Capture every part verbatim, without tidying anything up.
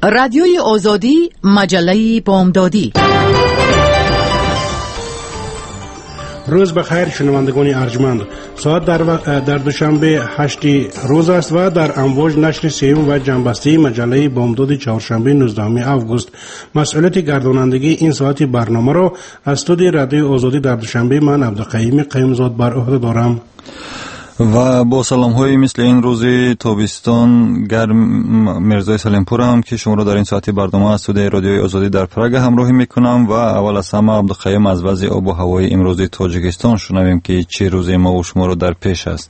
رادیوی آزادی، مجله بامدادی. روز بخیر شنوندگان ارجمند. ساعت در, و... در دوشنبه هشت روز است و در امواج نشر سیوم و جنبسته مجله بامداد چهارشنبه نوزدهم آگوست. مسئولیت گردانندگی این ساعت برنامه را از استودیو رادیو آزادی در دوشنبه من عبدالقیوم قیومزاد بر عهده دارم. و با سلام های مثل این روز تابستان گرم مرزای سلیمپور هم که شما را در این ساعت برنامه از استودیو رادیوی آزادی در پراگ همراهی میکنم و اول از همه عبدالقیوم از وضع آب و هوای امروز تاجیکستان شنویم که چه روزی ما و شما را در پیش است.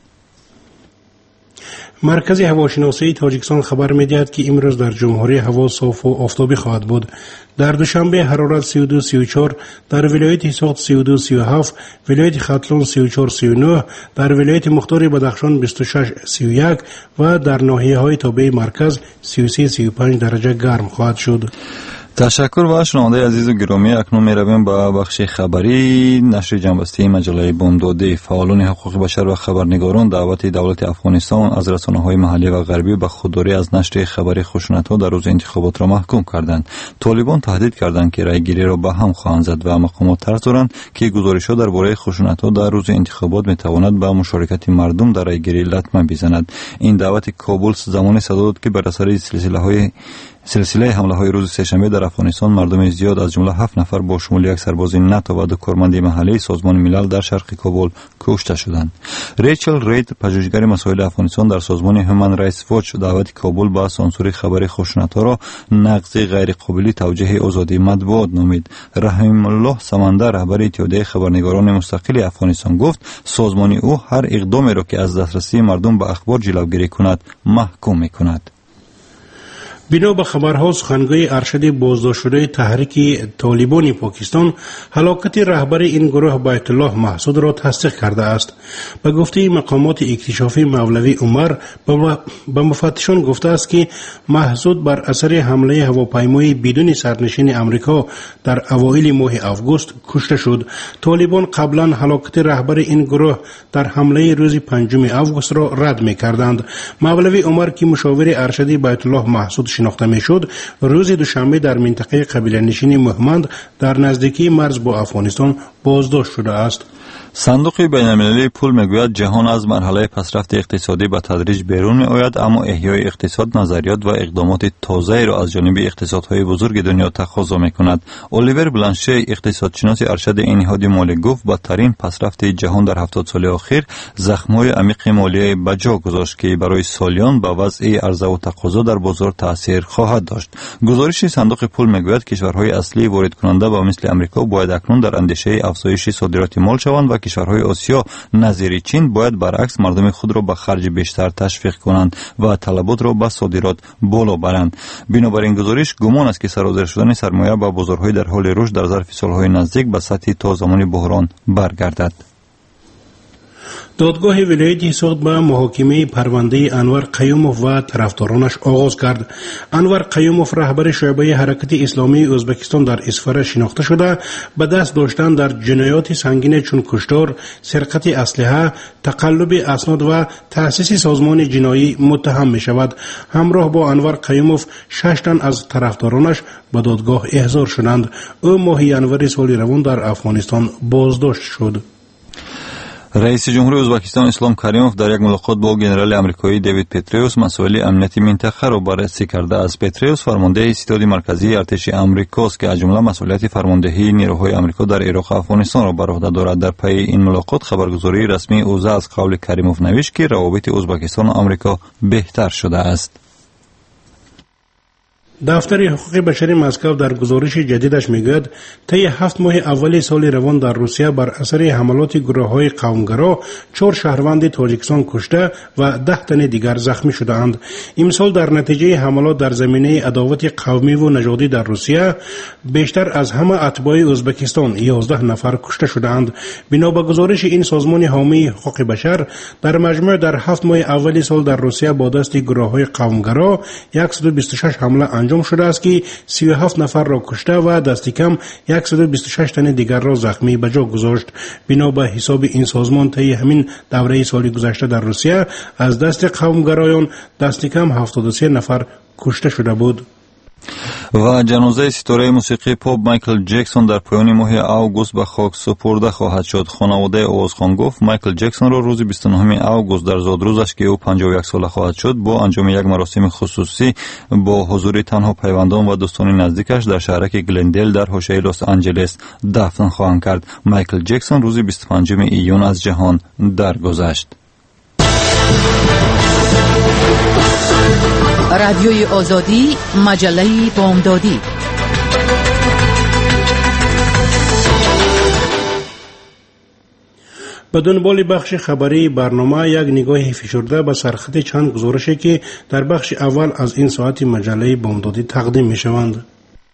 مرکز هواشناسی تاجیکستان خبر می‌دهد که امروز در جمهوری هوا صاف و آفتابی خواهد بود. در دوشنبه حرارت سی و دو سی و چهار، در ولایت سوات سی و دو سی و هفت، ولایت ختلون سی و چهار سی و نه، در ولایت مختار بدخشان بیست و شش سی و یک و در ناحیه‌های تابع مرکز سی و سه سی و پنج درجه گرم خواهد شد. تشکر و شنونده عزیز و گرامی، اکنون میرویم به بخش خبری نشر جنبسته مجله بامداد. فعالان حقوق بشر و خبرنگاران دعوت دولت افغانستان از رسانه‌های محلی و غربی به خودداری از نشر خبری خشونت‌ها در روز انتخابات را محکوم کردند. طالبان تهدید کردند که رأی‌گیری را به هم خواهند زد و مقامات ترس دارند که گزارش‌ها درباره خشونت‌ها در روز انتخابات می‌تواند به مشارکت مردم در رأی‌گیری لطمه بزند. این دعوت کابل زمانی صدر داد که بر اثر سلسله‌های سلسله حمله های روز سه‌شنبه در افغانستان مردم زیاد از جمله هفت نفر با شمول یک سرباز ناتو و دو کارمند محلی سازمان ملل در شرق کابل کشته شدند. ریچل رید، پژوهشگر مسائل افغانستان در سازمان هیومن رایتس واچ، دعوت کابل به سانسور خبر خشونت‌ها را نقض غیر قابل توجیه آزادی مطبوعات نامید. رحیم الله سمندر، رهبر اتحادیه خبرنگاران مستقل افغانستان، گفت سازمان او هر اقدامی را که از دسترسی مردم به اخبار جلوگیری کند محکوم می‌کند. بنا به خبرها، سخنگوی ارشد بازداشت شده تحریک طالبان پاکستان هلاکت رهبر این گروه بیت الله محسود را تصدیق کرده است. به گفته مقامات اکتشافی مولوی عمر به مفتشان گفته است که محسود بر اثر حمله هواپیمای بدون سرنشین امریکا در اوایل ماه آگوست کشته شد. طالبان قبلا هلاکت رهبر این گروه در حمله روز پنجم آگوست را رد می‌کردند. مولوی عمر که مشاور ارشد بیت الله محسود شناخته میشد، روز دوشنبه در منطقه قبیله نشین مهمند در نزدیکی مرز با افغانستان بازداشت شده است. صندوق بین المللی پول میگوید جهان از مرحله پسرفت اقتصادی به تدریج بیرون می آید، اما احیای اقتصاد نظریات و اقدامات تازه را از جانب اقتصادهای بزرگ دنیا تقاضا می کند. الیور بلانشه، اقتصادشناس ارشد این نهاد مالی، گفت بدترین پسرفت جهان در هفتاد سال اخیر زخم‌های عمیق مالی به جا گذاشت که برای سالیان به وضع عرضه و تقاضا در بازار تاثیر خواهد داشت. گزارش صندوق پول میگوید کشورهای اصلی وارد کننده با مثل امریکا باید اکنون در اندیشه افزایش صادرات مال شوند و کشورهای آسیا نظیر چین باید برعکس مردم خود را به خرج بیشتر تشویق کنند و طلبات را به صادرات بالا برند. بنابراین گزارش گمان است که سرازیر شدن سرمایه به بازارهای در حال رشد در ظرف سالهای نزدیک به سطح تا زمان بحران برگردد. دادگاه ولایت سوات به محاکمه پرونده انور قیوموف و طرفدارانش آغاز کرد. انور قیوموف رهبر شعبه حرکت اسلامی ازبکستان در اسفره شناخته شده به دست داشتن در جنایات سنگین چون کشتار، سرقت اسلحه، تقلب اسناد و تأسیس سازمان جنایی متهم می شود. همراه با انور قیوموف شش تن از طرفدارانش به دادگاه احضار شدند. او ماه ینور سال روان در افغانستان بازداشت شد. رئیس جمهور ازبکستان اسلام کریموف در یک ملاقات با ژنرال آمریکایی دیوید پتریوس مسائل امنیتی منطقه را بررسی کرده است. پتریوس فرمانده ستاد مرکزی ارتش آمریکاست که از جمله مسئولیت فرماندهی نیروهای آمریکا در عراق و افغانستان را بر عهده دارد. در پی این ملاقات خبرگزاری رسمی اوزه از قول کریموف نوشت که روابط ازبکستان و آمریکا بهتر شده است. دفتر حقوق بشری مسکو در گزارش جدیدش میگوید طی هفت ماه اول سال روان در روسیه بر اثر حملات گروه‌های قومگرا چهار شهروند تاجیکستان کشته و ده تن دیگر زخمی شدند. امسال در نتیجه حملات در زمینه عداوت قومی و نژادی در روسیه بیشتر از همه اتباع ازبکستان یازده نفر کشته شدند. بنا به گزارش این سازمان حامی حقوق بشر در مجموع در هفت ماه اول سال در روسیه با دست گروه‌های قومگرا صد و بیست و شش حمله انجام شده است که سی و هفت نفر را کشته و دست کم صد و بیست و شش تن دیگر را زخمی به جا گذاشت. بنا به حساب این سازمان طی همین دوره سال گذشته در روسیه از دست قومگرایان دست کم هفتاد و سه نفر کشته شده بود. و جنازه ستاره موسیقی پاپ مایکل جکسون در پایان ماه آگوست به خاک سپرده خواهد شد. خانواده آوازخوان گفت مایکل جکسون را روز بیست و نهم آگوست در زادروزش که او پنجاه و یک ساله خواهد شد با انجام یک مراسم خصوصی با حضور تنها پیوندان و دوستان نزدیکش در شهرک گلندل در حاشیه لس آنجلس دفن خواهند کرد. مایکل جکسون روز بیست و پنجم ایون از جهان درگذشت. رادیوی آزادی، مجله بامدادی. به دنبال بخش خبری برنامه یک نگاهی فشرده به سرخط چند گزارشی که در بخش اول از این ساعت مجله بامدادی تقدیم می شوند.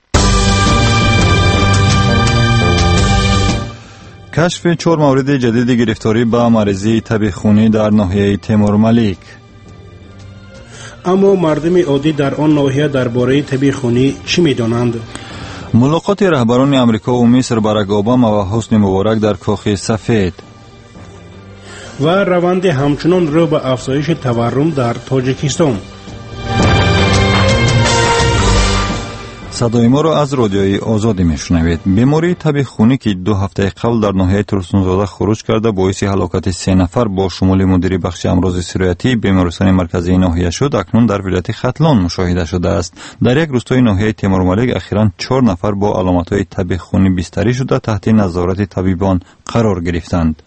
کشف چهار مورد جدید گرفتاری به مریضی تب خونی در ناحیه تیمور ملیک. اما مردم عادی در آن ناحیه درباره تب خونی چی می‌دانند؟ ملاقات رهبران امریکا و مصر باراک اوباما و حسنی مبارک در کاخ سفید. و روند همچنان رو به افزایش تورم در تاجیکستان. صدای ما را از رادیوی آزادی میشنوید. بیماری تب خونی که دو هفته قبل در ناحیه ترسونزاده خروج کرده باعث هلاکت سه نفر با شمول مدیر بخش امراض سرایتی بیمارستان مرکزی ناحیه شد، اکنون در ولایت ختلان مشاهده شده است. در یک روستای ناحیه تیمور ملیک اخیراً چهار نفر با علامت‌های تب خونی بستری شده تحت نظارت طبیبان قرار گرفتند.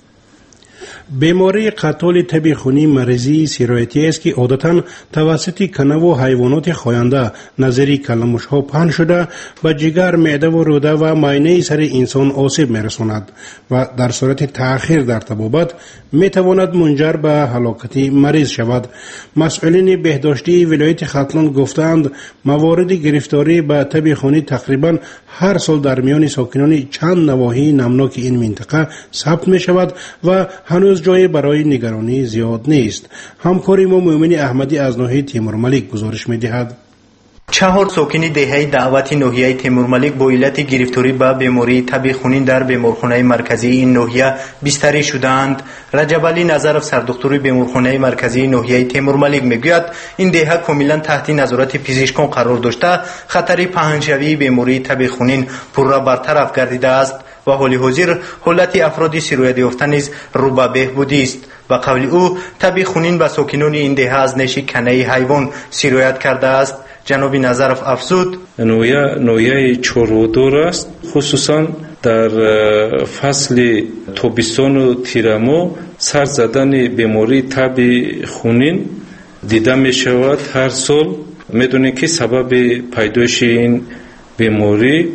بیماری قتال تب خونی مریضی سرایتی است که عادتاً توسط کنه و حیوانات خاینده نظیر کلمش ها پهن شده به جگر، معده و روده و معاینه سر انسان آسیب میرساند و در صورت تأخیر در طبابت میتواند منجر به هلاکت مریض شود. مسئولین بهداشتی ولایت ختلان گفتند موارد گرفتاری به تب خونی تقریبا هر سال در میان ساکنان چند نواحی نمناک این منطقه ثبت می شود و هنوز جای برای نگرانی زیاد نیست. همکاری ما مومن احمدی از ناحیه تیمور ملیک گزارش می دهد. چهار ساکن دهه دعوتی ناحیه تیمور ملیک با علت گرفتاری به بیماری تب خونین در بیمارخانه مرکزی این ناحیه بستری شدند. رجب علی نظرف سردکتر بیمارخانه مرکزی ناحیه تیمور ملیک میگوید این دهه کاملا تحت نظارت پزشکان قرار داشته خطر پهنشوی بیماری تب خونین پر را برطرف گردیده است و حال حاضر حالت افراد سرایت یافته نیز رو به بهبودی است. و قول او تب خونین به ساکنان این دهه از نیش کنه حیوان سرایت کرده است. جناب نظرف افزود نوعیه نوعیه چروودور است، خصوصا در فصل تابستان و تیرمو سر زدن بیماری تب خونین دیده می شود. هر سال میدونید که سبب پیدایش این بیماری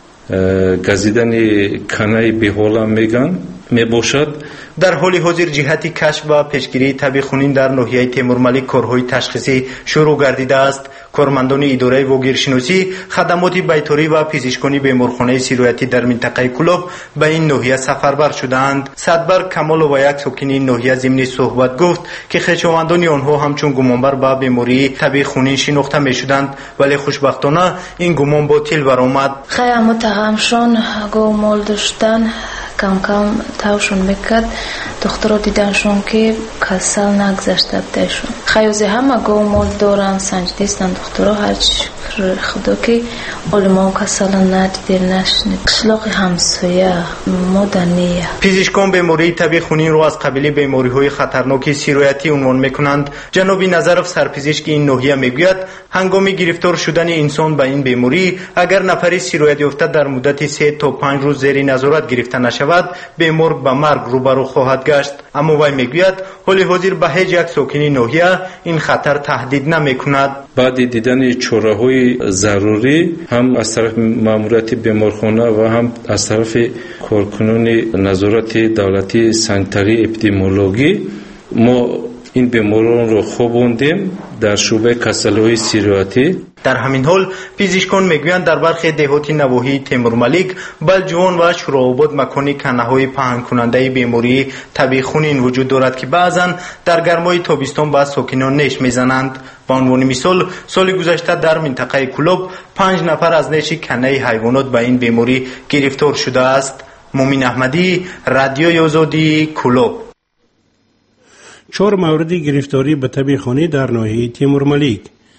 گزیدن کنه بیحاله میگن می باشد. در حال حاضر جهت کشف و پیشگیری تب خونین در ناحیه تیمور ملیک کارهای تشخیصی شروع گردیده است. کارمندان اداره واگیرشناسی، خدمات بیطاری و پزشکانی بیمارخانه سرایتی در منطقه کلوب به این ناحیه سفربر شدند. صدبر کمال و یک ساکن این ناحیه ضمن صحبت گفت که خویشاوندان آنها همچون گمانبر به بیماری تب خونین شناخته می شدند، ولی خوشبختانه این گمان باطل برآمد. خیلی متهمشون گمان داشتن کم کم تاوشون میکرد، دکتر دیدنشون که کسل نگذشته بودشون. خیلی همه گمان دارن، سنجیدستن دکترها، هرچی خدا که علمان کسل ندیده نشنید. قشلاق همسایه مدنیه. پزشکان بیماری تب خونین رو از قبیل بیماری های خطرناک سرایتی عنوان میکنند. جناب نظرف سرپزشک این ناحیه میگوید هنگام گرفتار شدن انسان به این بیماری اگر نفری سرایت یافته در مدت سه تا پنج روز زیر نظارت گرفته نشود بیمار به مرگ روبرو خواهد گشت. اما وی میگوید حال حاضر به هیچ یک ساکن ناحیه این خطر تهدید نمیکند. بعد دیدن چاره‌های ضروری هم از طرف ماموریت بیمارخانه و هم از طرف کارکنان نظارت دولتی سانیتری اپیدمیولوژی ما این بیماران رو خوابوندیم در شعبه کسل‌های سرایتی. در همین حال پزشکان میگویند در برخی دهاتی نواحی تیمور ملیک، بلجوان و شورآباد مکانی کنه‌های پهن کننده بیماری تب خونین وجود دارد که بعضا در گرمای تابستان به ساکنان نیش میزنند. به عنوان مثال سال گذشته در منطقه کلوب پنج نفر از نیش کنه حیوانات به این بیماری گرفتار شده است. مومن احمدی، رادیوی آزادی، کلوب. چهار مورد گرفتاری به تب خونی در ناحیه تیمور ملیک.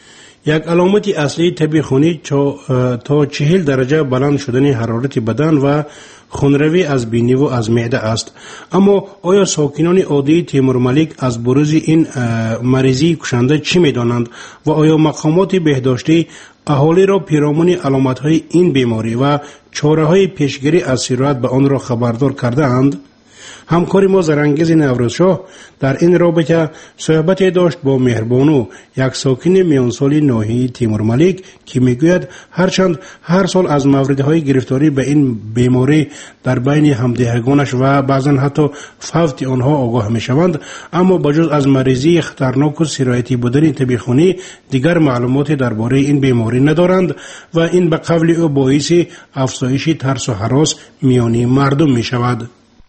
یک علامت اصلی تب خونی تا چهل درجه بلند شدن حرارت بدن و خونروی از بینی و از معده است. اما آیا ساکنان عادی تیمورملیک از بروز این مریضی کشنده چی می دانند و آیا مقامات بهداشتی اهالی را پیرامون علامت های این بیماری و چاره های پیشگیری از سرایت به آن را خبردار کرده اند؟ همکاری ما زرانگیز نوروزشاه در این رابطه صحبت داشت با مهربانو، یک ساکن میانسالی ناحیه تیمورملیک که میگوید هرچند هر سال از موردهای گرفتاری به این بیماری در بین همدیگرانش و بعضا حتی فوت آنها آگاه میشوند، اما بجز از مریضی خطرناک و سرایتی بودن طب خونی دیگر معلوماتی درباره این بیماری ندارند و این به قول او باعث افزایش ترس و هراس میان مردم میشود.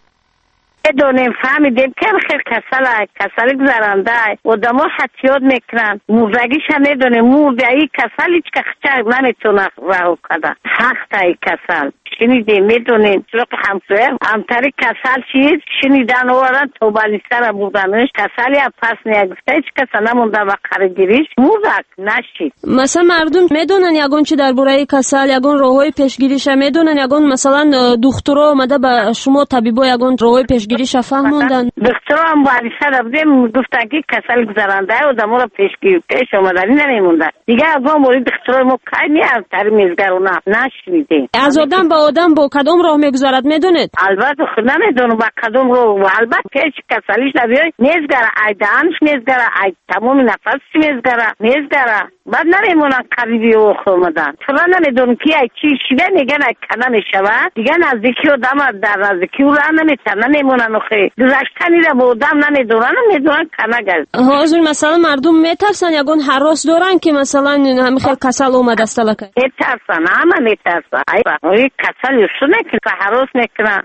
بدونیم فهمیدیم که خیلی کسل کسل گذرانده آدم ها حتیات میکنن موردگیش هم میدونیم مرده ای کسل هیچ که خچه نمیتونه رهو کده حق ای کسل شنیدیم میدونیم سلوک همسوه همتری کسل چیز شنیدن آورن توبالی سر بودنش کسلی هم پس نیگفته هیچ کسا نمونده و قرگیریش موزک نشید. مثلا مردم میدونن یگون چی در بوره کسل یگون راهوی پیشگیریش میدونن یگون مثلا دکترها آمده به شما طبیبا یگون راهوی پیشگیریش فهموندن؟ دکترها هم بالی سر بودیم گفتن که کسل گذرانده و دمو را پیشگیری پیش آمدنی نمیمونده دیگه اگه موری دکترها ما کاری نیست تر میزگرونه نشنیدیم. از آدم با آدم با کدام راه میگذارد میدونید؟ البته خود نمیدونم با کدام راه و البته پیش کسلیش نبیای میزگره ای دهنش میزگره ای تمام نفسش میزگره میزگره بعد نمیمونن قریبی و خومدن تو نمیدونم که ای چی شده میگن ای کنه میشوه دیگه نزدیکی و دم در نزدیکی و راه نمیتن نمیمونن خیلی گذشتنی را با آدم نمیدونن نمیدونن کنه گل. حاضر مثلا مردم میترسن یگون حراس دارن که مثلا همین خیلی کسل اومد است لکه میترسن همه میترسن ای کسل یوشو نکنه حراس نکنه.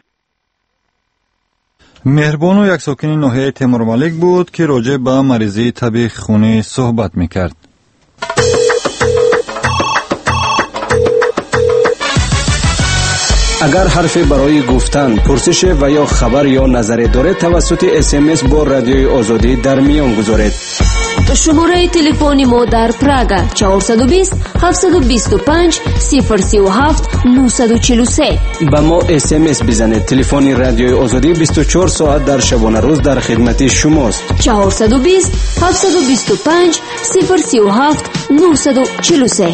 مهربانو یک ساکن ناحیه تیمورملیک بود که راجع به مریضی طب خونی صحبت میکرد. اگر حرفی برای گفتن، پرسش و یا خبر یا نظری دارید توسط اس ام اس با رادیوی آزادی در میان گذارید. شماره تلفنی ما در پراگا چهارصد و بیست هفتصد و بیست و پنج صفر سی و هفت نهصد و چهل و سه. با ما اس ام اس بزنید. تلفن رادیوی آزادی بیست و چهار ساعت در شبانه روز در خدمت شماست. چهارصد و بیست هفتصد و بیست و پنج صفر سی و هفت نهصد و چهل و سه.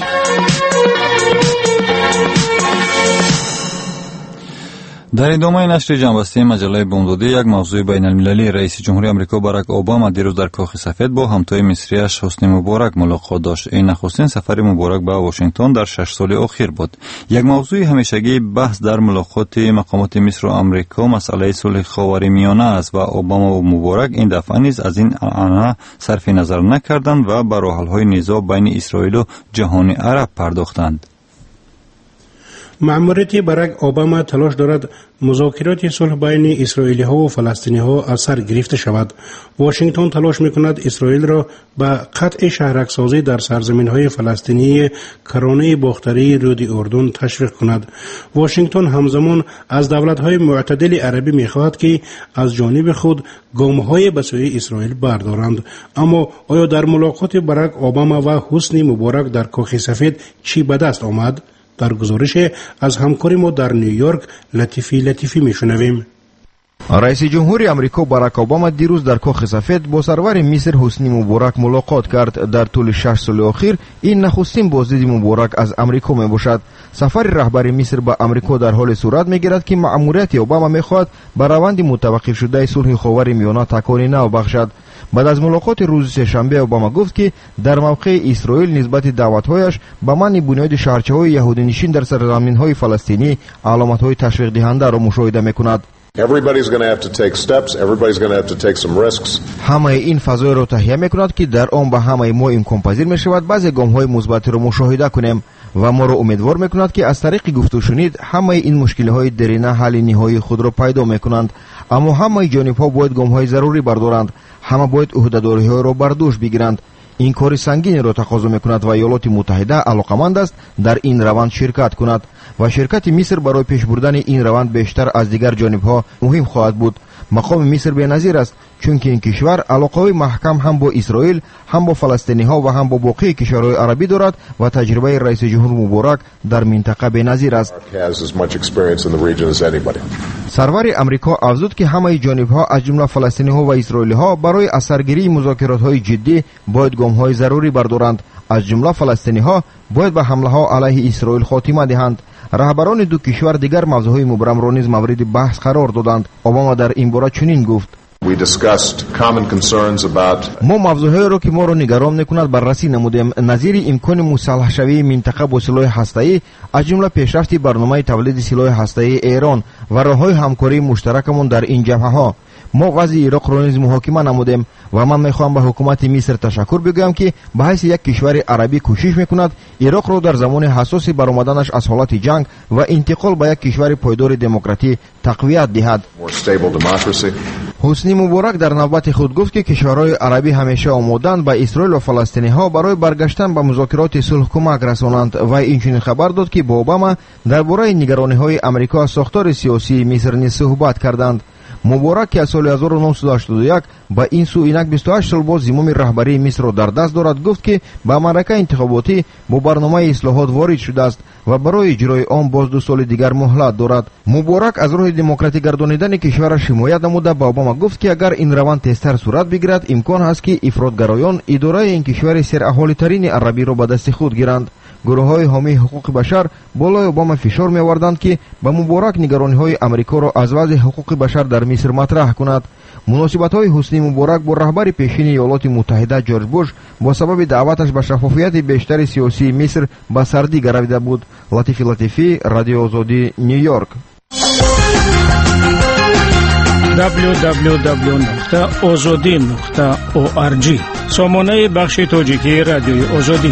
در ادامه نشر جنبسته مجله بومدادی یک موضوع بین المللی رئیس جمهوری آمریکا باراک اوباما دیروز در کاخ سفید با همتای مصریش حسنی مبارک ملاقات داشت. این نخستین سفر مبارک به واشنگتن در شش سال اخیر بود. یک موضوع همیشگی بحث در ملاقات مقامات مصر و آمریکا مسئله صلح خاورمیانه است و اوباما و مبارک این دفعه نیز از این عنعنه صرف نظر نکردند و به راه حل‌های نزاع بین اسرائیل و جهان عرب پرداختند. مأموریت باراک اوباما تلاش دارد مذاکرات صلح بین اسرائیلی ها و فلسطینی ها از سر گرفته شود. واشنگتن تلاش میکند اسرائیل را به قطع شهرک سازی در سرزمین های فلسطینی کرانه باختری رود اردن تشویق کند. واشنگتن همزمان از دولت های معتدل عربی میخواهد که از جانب خود گام های به سوی اسرائیل بردارند. اما آیا در ملاقات باراک اوباما و حسنی مبارک در کاخ سفید چی به دست آمد؟ در گزارش از همکاری ما در نیویورک لطیفی لطیفی میشنویم. رئیس جمهوری آمریکا باراک اوباما دیروز در کاخ سفید با سرور مصر حسنی مبارک ملاقات کرد. در طول شش سال اخیر این نخستین بازدید مبارک از آمریکا می باشد. سفر رهبر مصر به آمریکا در حال صورت میگیرد که مأموریت اوباما میخواهد به روند متوقف شده صلح خاورمیانه تکانی نو بخشد. بعد از ملاقات روز سه‌شنبه اوباما گفت که در موقع اسرائیل نسبت دعوت‌هایش به معنی بنیاد شهرچه‌های یهودی نشین در سرزمین‌های فلسطینی علامت‌های تشویق دهنده را مشاهده می‌کند. Everybody's going to have to take steps. Everybody's going to have to take some risks. همه این فضای را تهیه می‌کند که در آن به همه ما امکان پذیر می‌شود بعضی گام‌های مثبت را مشاهده کنیم و ما را امیدوار می‌کند که از طریق گفت و شنید همه این مشکل‌های درینه حل نهایی خود را پیدا می‌کنند. اما همه جانب‌ها باید گام‌های ضروری بردارند. همه باید عهده‌داری‌ها را بر دوش بگیرند. این کار سنگینی را تقاضا می‌کند و ایالات متحده علاقمند است در این روند شرکت کند و شرکت مصر برای پیش بردن این روند بیشتر از دیگر جانب‌ها مهم خواهد بود. мақоми миср беназир аст, чунки ин кишвар алоқаҳои маҳкам ҳам бо исроил, ҳам бо фаластиниҳо ва ҳам бо боқии кишварҳои арабӣ дорад ва таҷрибаи раиси ҷумҳур Муборак дар минтақа беназир аст. сарвари амрико афзуд ки ҳамаи ҷонибҳо аз ҷумла фаластиниҳо ва исроилиҳо барои асаргирии музокиротҳои ҷиддӣ бояд гомҳои зарурӣ бардоранд. аз ҷумла фаластиниҳо бояд ба ҳамлаҳо алайҳи исроил хотима диҳанд. раҳбарони ду кишвар дигар мавзӯъҳои мубрамро низ мавриди баҳс қарор доданд. обама дар ин бора чунин гуфт: мо мавзӯъҳоеро ки моро нигарон мекунад баррасӣ намудем, назири имкони мусаллаҳшавии минтақа бо силоҳи ҳастаӣ, аз ҷумла пешрафти барномаи тавлиди силоҳи ҳастаии Эрон ва роҳҳои ҳамкории муштаракамон дар ин ҷабҳаҳо. мо вазъи Ироқро низ муҳокима намудем ва ман мехоҳам ба ҳукумати Миср ташаккур бигӯям, ки ба ҳайси як кишвари арабӣ кӯшиш мекунад Ироқро дар замони ҳассоси баромаданаш аз ҳолати ҷанг ва интиқол ба як кишвари пойдори демократӣ тақвият диҳад. ҳусни Муборак дар навбати худ гуфт, ки кишварҳои арабӣ ҳамеша омоданд ба Исроил ва фаластиниҳо барои баргаштан ба музокироти сулҳ кӯмак расонанд. Вай инчунин хабар дод, ки бо Обама дар бораи нигарониҳои Амрико аз сохтори сиёсии Миср низ суҳбат карданд. Муборак ки аз соли ҳазору нуҳсаду ҳаштоду як ба ин су инак бисту ҳашт сол боз зимоми раҳбарии Мисрро дар даст дорад, гуфт, ки ба маърака интихоботӣ бо барномаи ислоҳот ворид шудааст ва барои иҷрои он боз ду соли дигар муҳлат дорад. Муборак аз роҳи демократӣ гардонидани кишвараш ҳимоят намуда ба Обама гуфт, ки агар ин раванд тезтар сурат бигирад, имкон ҳаст, ки ифротгароён идораи ин кишвари сераҳолитарини арабиро ба дасти худ гиранд. гурӯҳҳои ҳомии ҳуқуқи башар болои Обама фишор меоварданд, ки ба Муборак нигарониҳои Амрикоро аз вазъи ҳуқуқи башар дар Миср матраҳ кунад. муносибатҳои ҳусни Муборак бо раҳбари пешини Иёлоти Муттаҳида Ҷорҷ Буш бо сабаби даъваташ ба шаффофияти бештари сиёсии Миср ба сардӣ гаравида буд. Латифи Латифӣ, Радиои Озодӣ, Нью-Йорк. дабл ю дабл ю дабл ю нуқта озодӣ нуқта о ар ҷи сомонаи бахши тоҷикии Радиои Озодӣ.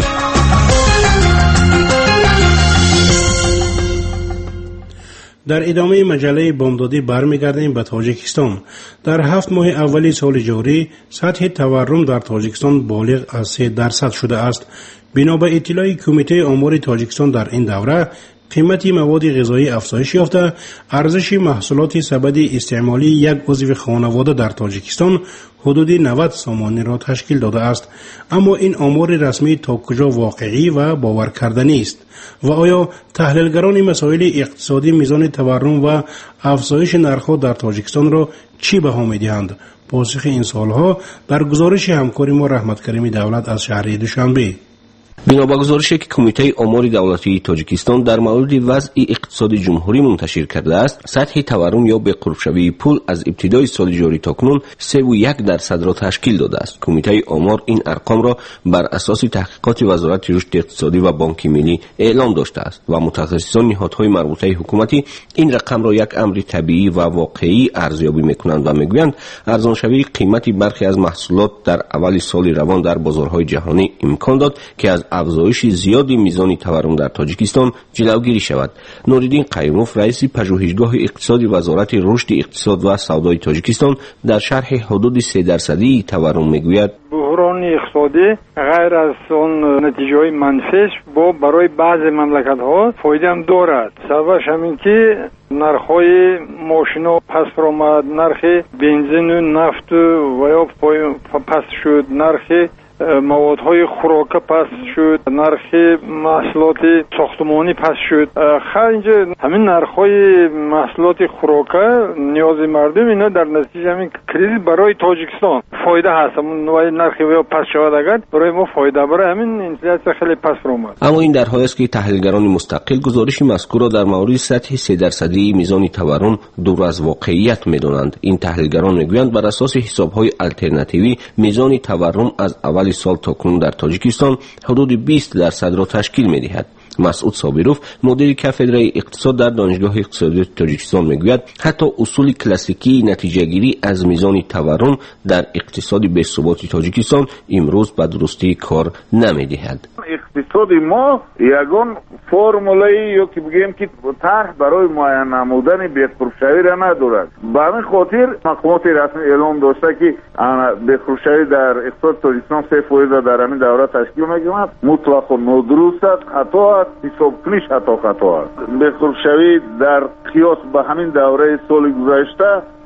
дар идомаи маҷаллаи бомдодӣ бармегардем ба тоҷикистон. дар ҳафт моҳи аввали соли ҷорӣ сатҳи таваррум дар тоҷикистон болиғ аз се дарсад шудааст. бино ба иттилои кумитаи омори тоҷикистон дар ин давра, қимати маводи ғизоӣ афзоиш ёфта, арзиши маҳсулоти сабади истеъмолии як узви хонавода дар тоҷикистон ҳудуди навад сомониро ташкил додааст. аммо ин омори расмӣ то куҷо воқеӣ ва боваркарданист ва оё таҳлилгарони масоили иқтисодӣ мизони таваррум ва афзоиши нархҳо дар тоҷикистонро чӣ баҳо медиҳанд? посихи ин суолҳо дар гузориши ҳамкори мо Раҳматкаримӣ Давлат аз шаҳри Душанбе. бино ба гузорише ки кумитаи омори давлатии тоҷикистон дар мавриди вазъи иқтисоди ҷумҳурӣ мунташир кардааст, сатҳи таваррум ё беқурбшавии пул аз ибтидои соли ҷорӣ то кунун севу як дарсадро ташкил додааст. кумитаи омор ин арқомро бар асоси таҳқиқоти вазорати рушди иқтисодӣ ва бонки миллӣ эълон доштааст ва мутахассисон ниҳодҳои марбутаи ҳукуматӣ ин рақамро як амри табиӣ ва воқеӣ арзёбӣ мекунанд ва мегӯянд арзоншавии қимати бархе аз маҳсулот дар аввали соли равон дар бозорҳои ҷаҳонӣ имкон дод, ки аз афзоиши зиёди мизони таваррум дар тоҷикистон ҷилавгирӣ шавад. Нуриддин Қаюмов, раиси пажӯҳишгоҳи иқтисоди вазорати рушди иқтисод ва савдои тоҷикистон, дар шарҳи ҳудуди се дарсадии таваррум мегӯяд: буҳрони иқтисодӣ ғайр аз он натиҷаҳои манфиаш бо барои баъзе мамлакатҳо фоидаам дорад. сабабаш ҳамин ки нархҳои мошино паст омад, нархи бензину, нафту ва ё паст шуд, нархи маводҳои хӯрока паст шуд, нархи маҳсулоти сохтмонӣ паст шуд. хар инҷо ҳамин нархҳои маҳсулоти хӯрока ниёзи мардум, ино дар натиҷаи ҳамин кризис барои тоҷикистон фоида ҳаст. вай нархи ё паст шавад, агар барои мо фоида, барои ҳамин инфлясия хеле паст омад. аммо ин дар ҳоле аст ки таҳлилгарони мустақил гузориши мазкурро дар мавриди сатҳи се дарсадии мизони таваррум дур аз воқеият медонанд. ин таҳлилгарон мегӯянд бар асоси ҳисобҳои алтернативӣ мизони таваррум аз аввали сол то кунун дар тоҷикистон ҳудуди бист дарсадро ташкил медиҳад. масъуд собиров, мудири кафедраи иқтисод дар донишгоҳи иқтисодиёти тоҷикистон мегӯяд, ҳатто усули классикии натиҷагирӣ аз мизони таваррум дар иқтисоди бесуботи тоҷикистон имрӯз ба дурустӣ кор намедиҳад. иқтисоди мо ягон формулаи ё ки бигӯем ки тарҳ барои муайян намудани бехурбшавиро надорад. ба ҳамин хотир мақомоти расмӣ эълон дошта, ки бехурбшавӣ дар иқтисоди тоҷикистон се фоиза дар ҳамин давра ташкил мекунад. мутлақо нодуруст аст, хато аст, ҳисобкуниш ҳатто хато аст. бехурбшавӣ дар қиёс ба ҳамин давраи соли гузашта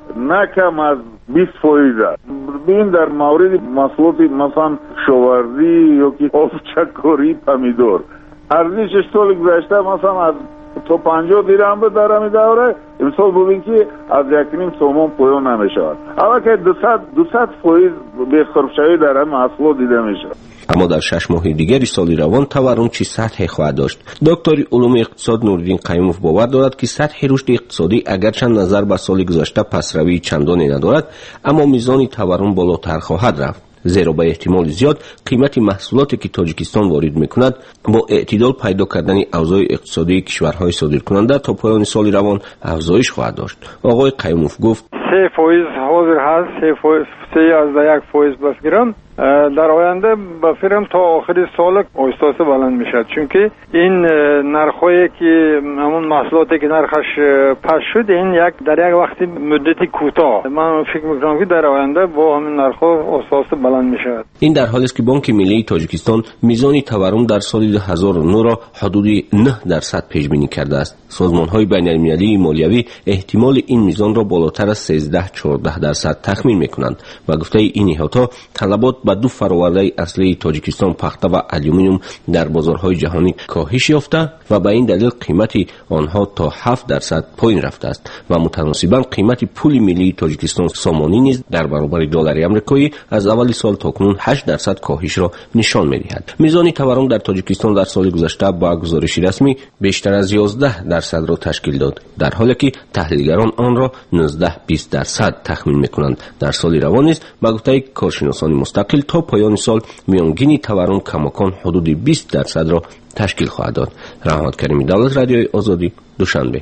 نه کم از بیست فیصد است. ببین در مورد محصولات مثلا شاوردی یا که آب چکاری پمیدور ارزشش سال گذشته مثلا از تا پنجاه دیرهم به در همی دوره امسال ببین که از یک نیم سومون پایان نمیشود. اما که دویست فیصد به خرفشوی در هم محصولات دیده میشه. اما در شش ماه دیگری سال روان تورم چی سطحی خواهد داشت؟ دکتر علوم اقتصاد نورالدین قیوموف باور دارد که سطح رشد اقتصادی اگرچه نظر به سال گذشته پسروی چندانی ندارد، اما میزان تورم بالاتر خواهد رفت، زیرا به احتمال زیاد قیمت محصولاتی که تاجیکستان وارد میکند با اعتدال پیدا کردن اوضاع اقتصادی کشورهای صادرکننده تا پایان سال روان افزایش خواهد داشت. آقای قیوموف گفت سه فیصد حاضر هست، سه فیصد سه از یک فیصد بس گرم در آینده با فرم تا آخر سال آهسته بلند میشد، چون که این نرخایی که همون محصولاتی که نرخش پس شد این یک در یک وقتی مدتی کوتاه، من فکر میکنم که در آینده با همین نرخ‌ها آهسته بلند میشد. این در حالی است که بانک ملی تاجیکستان میزان تورم در سال دو هزار و نه را حدود نه درصد پیش بینی کرده است. سازمان‌های بین‌المللی مالیوی احتمال این میزان را بالاتر از سیزده تا چهارده درصد تخمین میکنند و گفته این احاطه طلبات با دو فرآورده اصلی تاجیکستان پخته و آلومینیوم در بازارهای جهانی کاهش یافته و به این دلیل قیمت آنها تا هفت درصد پایین رفته است و متناسباً قیمت پول ملی تاجیکستان سامانی نیز در برابر دلار آمریکایی از اول سال تا کنون هشت درصد کاهش را نشان می‌دهد. میزان تورم در تاجیکستان در سال گذشته با گزارش رسمی بیشتر از یازده درصد را تشکیل داد، در حالی که تحلیلگران آن را نوزده تا بیست درصد تخمین می‌کنند. در سال روان نیز با گفته کارشناسان مستقل تا پایان سال میانگین تورم کماکان حدود بیست درصد را تشکیل خواهد داد. رحمت کریمی، دولت رادیوی آزادی، دوشنبه.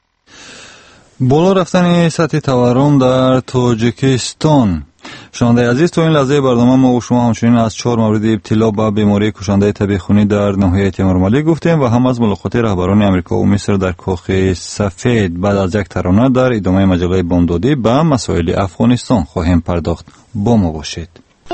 بالا رفتن سطح تورم در تاجیکستان. شنونده عزیز، تو این لحظه برنامه ما و شما همچنین از چهار مورد ابتلا به بیماری کشنده تب خونی در ناحیه تیمورملی گفتیم و هم از ملاقات رهبران امریکا و مصر در کاخ سفید. بعد از یک ترانه در ادامه مجله بامدادی به مسائل افغانستان خواهیم پرداخت. با ما باشید.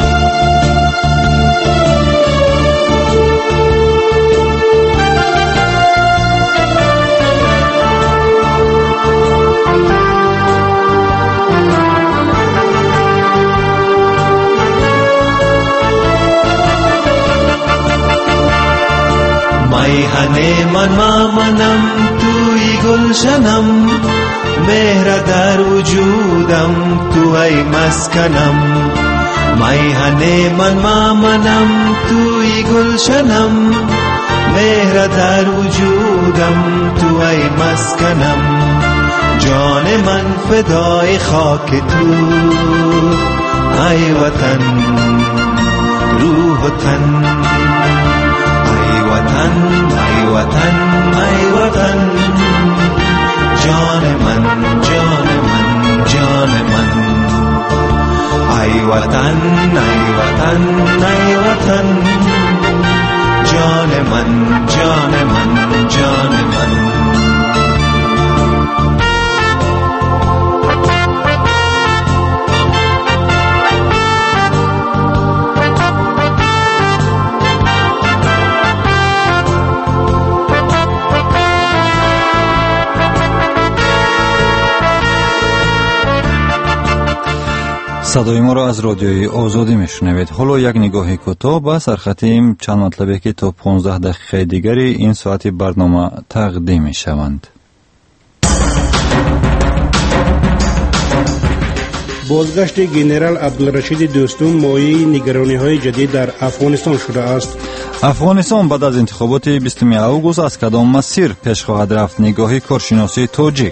میهن من مامنم توی گلشنم، مهر در وجودم توی مسکنم. میهن من مامنم توی گلشنم، مهر در وجودم توی مسکنم. جان من فدای خاک تو ای وطن، روح و تن وطن، ای وطن، ای وطن. جان من، جان من، جان من. ای وطن، ای وطن، ای وطن. جان من، جان من، جان من. صدای ما را از رادیوی آزادی میشنوید. حالا یک نگاه کوتاه به سرخطیم چند مطلبی که تا پانزده دقیقه دیگری این ساعت برنامه تقدیم میشوند. بازگشت گنرال عبدالرشید دوستم مایه نگرانی‌های جدید در افغانستان شده است. افغانستان بعد از انتخابات بیستم اوگوست از کدام مسیر پیش خواهد رفت؟ نگاهی کارشناسی تاجیک.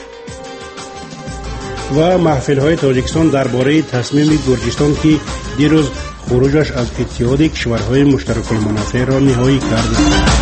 و محفل‌های تاجیکستان درباره تصمیم گرجستان که دیروز خروجش از اتحاد کشورهای مشترک المنافع را نهایی کرد.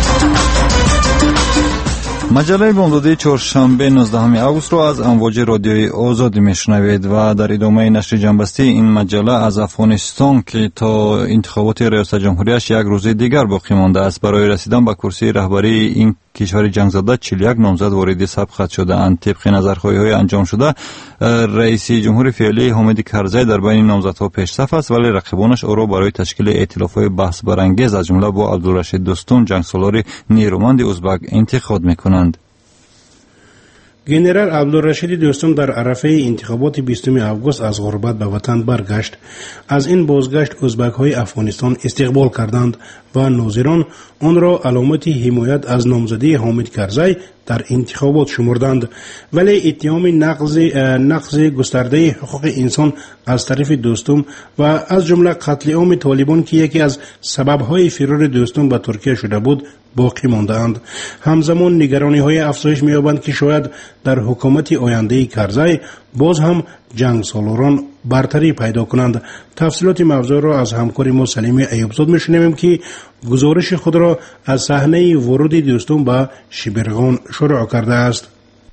مجله بامدادی چهارشنبه نوزدهم آگوست را از امواج رادیوی آزادی میشنوید و در ادامه نشر جنبستی این مجله از افغانستان که تا انتخابات ریاست جمهوریش یک روز دیگر باقی مانده است برای رسیدن به کرسی رهبری این کشور جنگ زده چهل و یک نامزد وارد سبقت شده اند. طبق نظرخواهی‌های انجام شده رئیس جمهور فعلی حامد کرزی در بین نامزدها پیش صف است، ولی رقیبانش او را برای تشکیل ائتلاف‌های بحث برانگیز از جمله با عبدالرشید دوستم جنگسالار نیرومند ازبک انتخاب می‌کنند. گنرال عبدالرشید دوستم در عرفه انتخابات بیستم آگوست از غربت به وطن برگشت. از این بازگشت ازبک های افغانستان استقبال کردند و ناظران آن را علامت حمایت از نامزدی حامد کرزی در انتخابات شمردند، ولی اتهام نقض نقض گسترده حقوق انسان از طرف دوستم و از جمله قتل عام طالبان که یکی از سبب‌های فرار دوستم به ترکیه شده بود باقی مانده‌اند. همزمان نگرانی های افزایش می‌یابند که شاید در حکومت آینده کرزی باز هم جنگ سالاران برتری پیدا کنند. تفصیلات موضوع را از همکار ما سلیم ایوبزاد می‌شنویم که گزارش خود را از صحنه ورود دوستم به شبرغان شروع کرده است.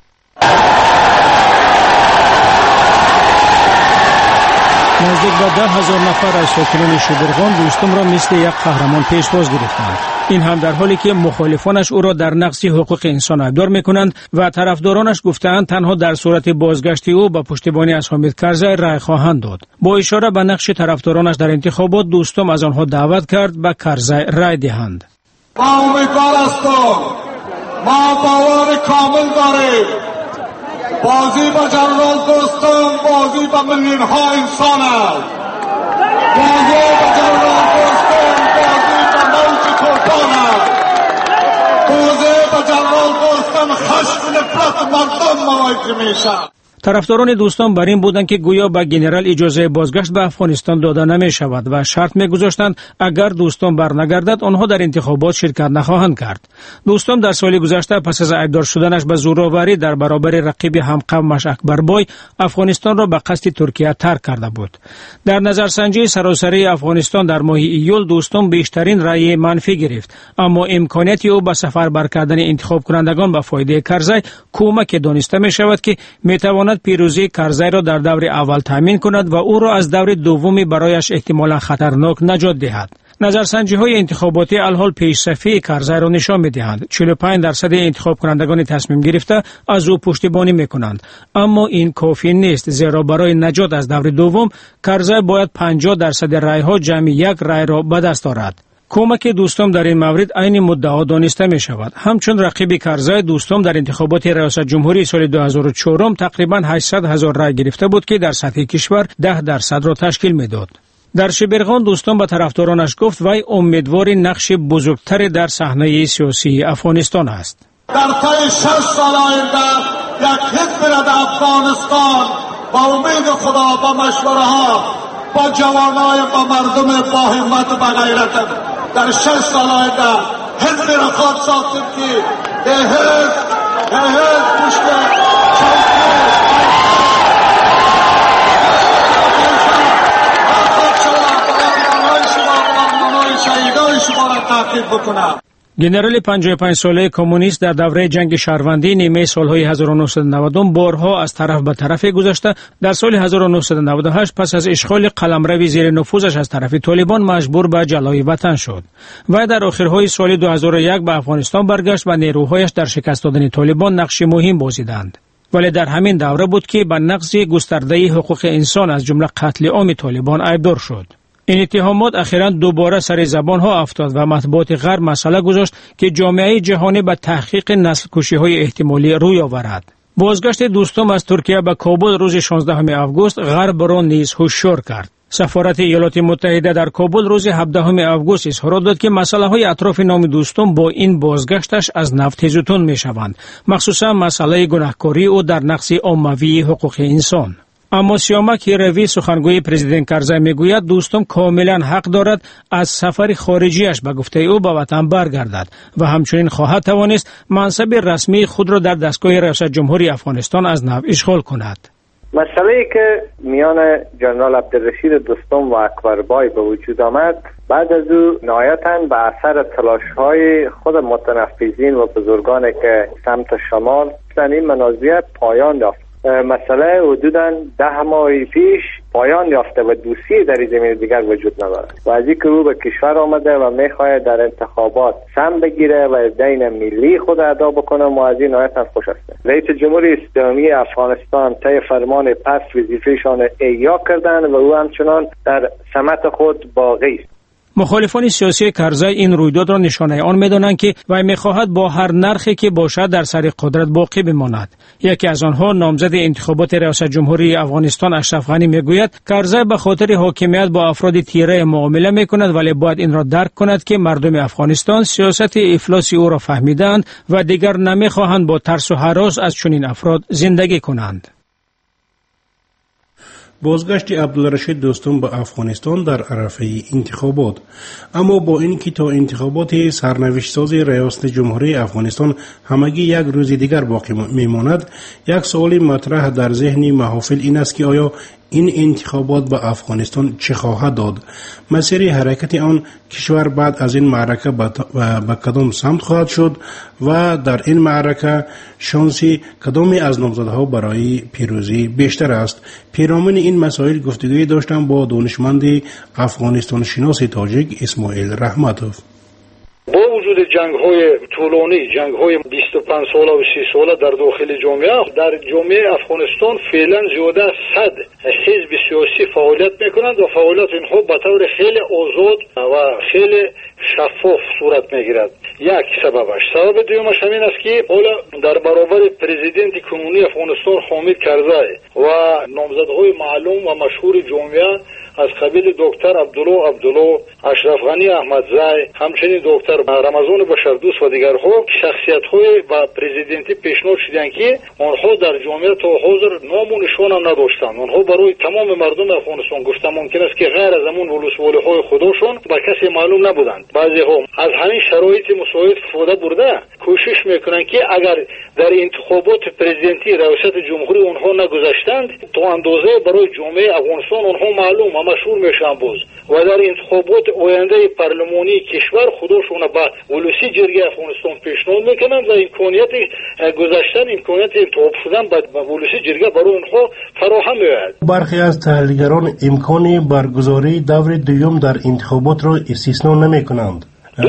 نزدیک به ده هزار نفر از ساکنان شبرغان دوستم را مثل یک قهرمان پیشواز گرفتند. این هم در حالی که مخالفانش او را در نقض حقوق انسان ادعا می‌کنند و طرفدارانش گفتند تنها در صورت بازگشت او به پشتیبانی از حامد کرزی رأی خواهند داد. با اشاره به نقش طرفدارانش در انتخابات دوستم از آنها دعوت کرد به کرزی رأی دهند. ما امیدوار هستیم، ما باور کامل داریم بازی با جنرال دوستم بازی با میلیون ها انسان است. بازی با جنرال دوستم بازی با موج طوفان است. بازی با جنرال دوستم خشم نفرت مردم مواجه میشه. طرفداران دوستان بر این بودند که گویا به گنرال اجازه بازگشت به افغانستان داده نمی شود و شرط می گذاشتند اگر دوستان برنگردد آنها در انتخابات شرکت نخواهند کرد. دوستان در سال گذشته پس از ایبدار شدنش به زورآوری در برابر رقیب همقومش اکبربای افغانستان را به قصد ترکیه ترک کرده بود. در نظرسنجی سراسری افغانستان در ماه ایول دوستان بیشترین رأی منفی گرفت، اما امکانیت او به سفر بر کردن انتخاب کنندگان به فایده کرزی کمک دانسته می شود که می تواند پیروزی کرزی را در دور اول تامین کند و او را از دور دومی برایش احتمالاً خطرناک نجات دهد. نظرسنجی های انتخاباتی الحال پیشرفتی کرزی را نشان می دهند. چهل و پنج درصد انتخاب کنندگان تصمیم گرفته از او پشتیبانی می کنند، اما این کافی نیست، زیرا برای نجات از دور دوم کرزی باید پنجاه درصد رای ها جمع یک رای را به دست آورد. کمک دوستم در این مورد عین مدعا دانسته می شود. همچون رقیب کرزی دوستم در انتخابات ریاست جمهوری سال دو هزار و چهار تقریبا هشتصد هزار رای گرفته بود که در سطح کشور ده درصد را تشکیل می داد. در شبرغان دوستان به طرفدارانش گفت وی امیدوار نقش بزرگتر در صحنه سیاسی افغانستان است. در طی شش سال آینده یک حزب را در افغانستان با امید خدا با مشوره ها با جوانای با مردم با همت و با غیرت در شش سال آینده حزب را خواهد ساختیم که به حزب به حزب پشت گنرال پنجاه و پنج ساله کمونیست در دوره جنگ شهروندی نیمه سالهای هزار و نهصد و نود بارها از طرف به طرف گذشته در سال هزار و نهصد و نود و هشت پس از اشغال قلمرو زیر نفوذش از طرف طالبان مجبور به جلای وطن شد و در آخرهای سال دو هزار و یک به افغانستان برگشت و نیروهایش در شکست دادن طالبان نقش مهم بازیدند. ولی در همین دوره بود که به نقض گسترده حقوق انسان از جمله قتل عام طالبان ایبدار شد. این اتهامات اخیراً دوباره سر زبان ها افتاد و مطبوعات غرب مسئله گذاشت که جامعه جهانی به تحقیق نسل کشی های احتمالی روی آورد. بازگشت دوستم از ترکیه به کابل روز شانزدهم آگوست غرب را نیز هشدار کرد. سفارت ایالات متحده در کابل روز هفدهم آگوست اظهار داد که مسئله های اطراف نام دوستم با این بازگشتش از نفت تیزتون می شوند، مخصوصا مسئله گناهکاری او در نقض عمومی حقوق انسان. اما سیامک هیروی سخنگوی پرزیدنت کرزی میگوید دوستم کاملا حق دارد از سفر خارجیش به گفته او به وطن برگردد و همچنین خواهد توانست منصب رسمی خود را در دستگاه ریاست جمهوری افغانستان از نو اشغال کند. مسئله که میان جنرال عبدالرشید دوستم و اکبربای به وجود آمد بعد از او نهایتاً به اثر تلاش‌های خود متنفذین و بزرگانی که سمت شمال این منازعه پایان یافت. مسئله حدوداً ده ماه پیش پایان یافته و دوسیه در این زمین دیگر وجود ندارد و از اینکه او به کشور آمده و میخواهد در انتخابات سهم بگیره و دین ملی خود ادا بکنه و از این نهایتاً خوش است. رئیس جمهوری اسلامی افغانستان طی فرمان پس وظیفه‌شان احیا کردند و او همچنان در سمت خود باقی است. مخالفان سیاسی کرزی این رویداد را نشانه آن می‌دانند که وی می‌خواهد با هر نرخی که باشد در سر قدرت باقی بماند. یکی از آنها نامزد انتخابات ریاست جمهوری افغانستان اشرف غنی میگوید کرزی به خاطر حاکمیت با افراد تیره معامله می‌کند، ولی باید این را درک کند که مردم افغانستان سیاست افلاسی او را فهمیدند و دیگر نمی‌خواهند با ترس و هراس از چنین افراد زندگی کنند. بازگشت عبدالرشید دوستم به افغانستان در عرصه انتخابات. اما با اینکه تا انتخابات سرنوشت ساز ریاست جمهوری افغانستان همگی یک روز دیگر باقی میماند، یک سوال مطرح در ذهن محافل این است که آیا این انتخابات به افغانستان چه خواهد داد؟ مسیر حرکت آن کشور بعد از این معرکه به کدام سمت خواهد شد و در این معرکه شانسی کدامی از نامزدها برای پیروزی بیشتر است؟ پیرامون این مسائل گفتگوی داشتم با دانشمند افغانستان شناس تاجیک اسماعیل رحمتوف. با وجود جنگ های طولانی، جنگ های بیست و پنج ساله و سی ساله در داخل جامعه، در جامعه افغانستان فعلا زیاده از صد حزب سیاسی فعالیت میکنند و فعالیت اینها به طور خیلی آزاد و خیلی شفاف صورت میگیرد. یک سببش. سبب دومش همین است که حالا در برابر پرزیدنت کنونی افغانستان حامد کرزی و نامزدهای معلوم و مشهور جامعه از قبیل دکتر عبدالله عبدالله، اشرف غنی احمدزی، همچنین دکتر رمضان بشردوست و دیگرها شخصیت‌های و پرزیدنتی پیشنهاد شدند که آنها در جامعه تا حاضر نام و نشان هم نداشتند. آنها برای تمام مردم افغانستان گفتند ممکن است که غیر از همون ولسوالی‌های خودشون به کسی معلوم نبودند. بعضی‌ها از همین شرایط مساعد استفاده برده کوشش میکنند که اگر در انتخابات پرزیدنتی ریاست جمهوری آنها نگذاشتند تا اندازه برای جامعه افغانستان آنها معلوم و مشهور میشن باز و در انتخابات آینده پارلمانی کشور خودشون به ولسی جرگه افغانستان پیشنهاد میکنند و امکانیت گذاشتن امکانیت انتخاب شدن به ولسی جرگه برای آنها فراهم میآید. برخی از تحلیلگران امکانی برگزاری دور دوم در انتخابات را استثنا نمیکنند.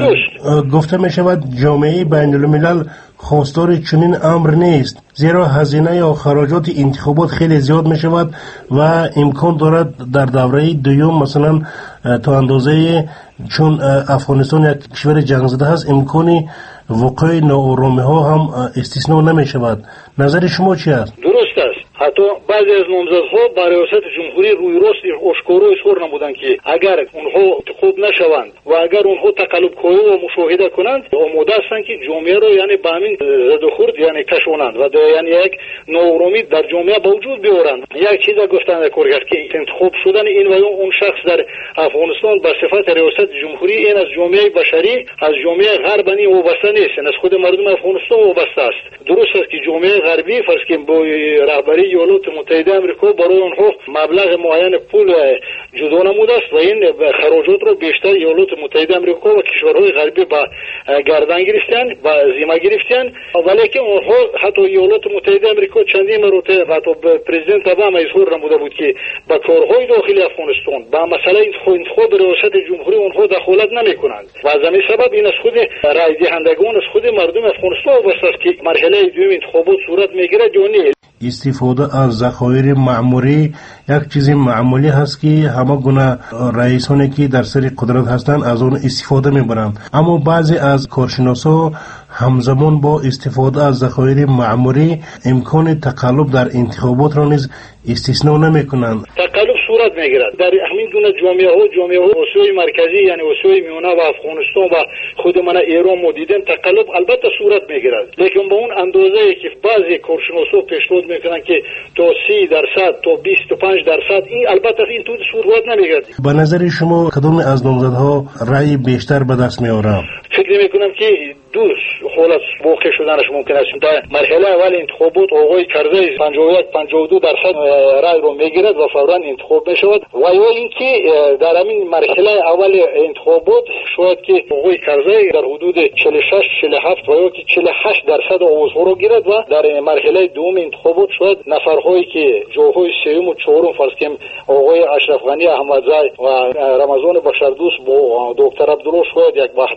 گفته می شود جامعه بین الملل خواستار چنین امر نیست، زیرا هزینه یا خراجات انتخابات خیلی زیاد می شود و امکان دارد در دوره دوم مثلا تا اندازه چون افغانستان یک کشور جنگ زده هست امکانی وقوع ناآرامی ها هم استثنا نمی شود. نظر شما چی است؟ درست است. حتی بعضی از نامزدها با ریاست جمهوری روی راست آشکارا اظهار نمودند که اگر اونها انتخاب نشوند و اگر اونها تقلب کاری و مشاهده کنند آماده هستند که جامعه را یعنی به همین زد و خورد یعنی کشانند و یعنی یک ناآرامی در جامعه به وجود بیارند. یک چیز گفتند کارگر که انتخاب شدن این و اون شخص در افغانستان به صفت ریاست جمهوری این از جامعه بشری از جامعه غربی وابسته نیست، از خود مردم افغانستان وابسته است. درست است که جامعه غربی فرض کنیم با رهبری ایالات متحده آمریکا برای آنها مبلغ معین پول جدا نموده است و این خراجات را بیشتر ایالات متحده آمریکا و کشورهای غربی به گردن گرفتند و ذمه گرفتند، ولیکن آنها حتی ایالات متحده آمریکا چندین مرتبه حتی پرزیدنت اوباما اظهار نموده بود که با کارهای داخلی افغانستان با مسئله انتخاب ریاست جمهوری آنها دخالت نمیکنند و از همین سبب این از خود رای دهندگان از خود مردم افغانستان وابسته است که مرحله دوم انتخابات صورت میگیرد یا نه. استفاده از ذخایر معمولی یک چیز معمولی هست که همه گونه رئیسانی که در سر قدرت هستند از اون استفاده میبرند، اما بعضی از کارشناسا همزمان با استفاده از ذخایر معمولی امکان تقلب در انتخابات را نیز استثنا نمیکنند. تقلب صورت میگیرد در همین گونه جامعه ها جامعه ها آسیای مرکزی یعنی آسیای میانه و افغانستان و خود من ایران ما دیدیم تقلب البته صورت میگیرد، لیکن با اون اندازه که بعضی کارشناسا پیشنهاد میکنن که تا سی درصد تا بیست و پنج درصد این البته این تو صورت نمیگیرد. به نظر شما کدام از نامزدها رأی بیشتر به دست میارند؟ فکر میکنم که دو حالت واقع شدنش ممکن است. در مرحله اول انتخابات آقای کرزی پنجاه و یک پنجاه و دو درصد رای رو میگیرد و فورا انتخاب میشود و یا اینکه در همین مرحله اول انتخابات شاید که آقای کرزی در حدود چهل و شش چهل و هفت و یا که چهل و هشت درصد آوازها رو گیرد و در مرحله دوم انتخابات شاید نفرهایی که جاهای سوم و چهارم فرض کنیم آقای اشرف غنی احمدزی و رمضان بشردوست با دکتر عبدالله شاید یک وحدت کنند و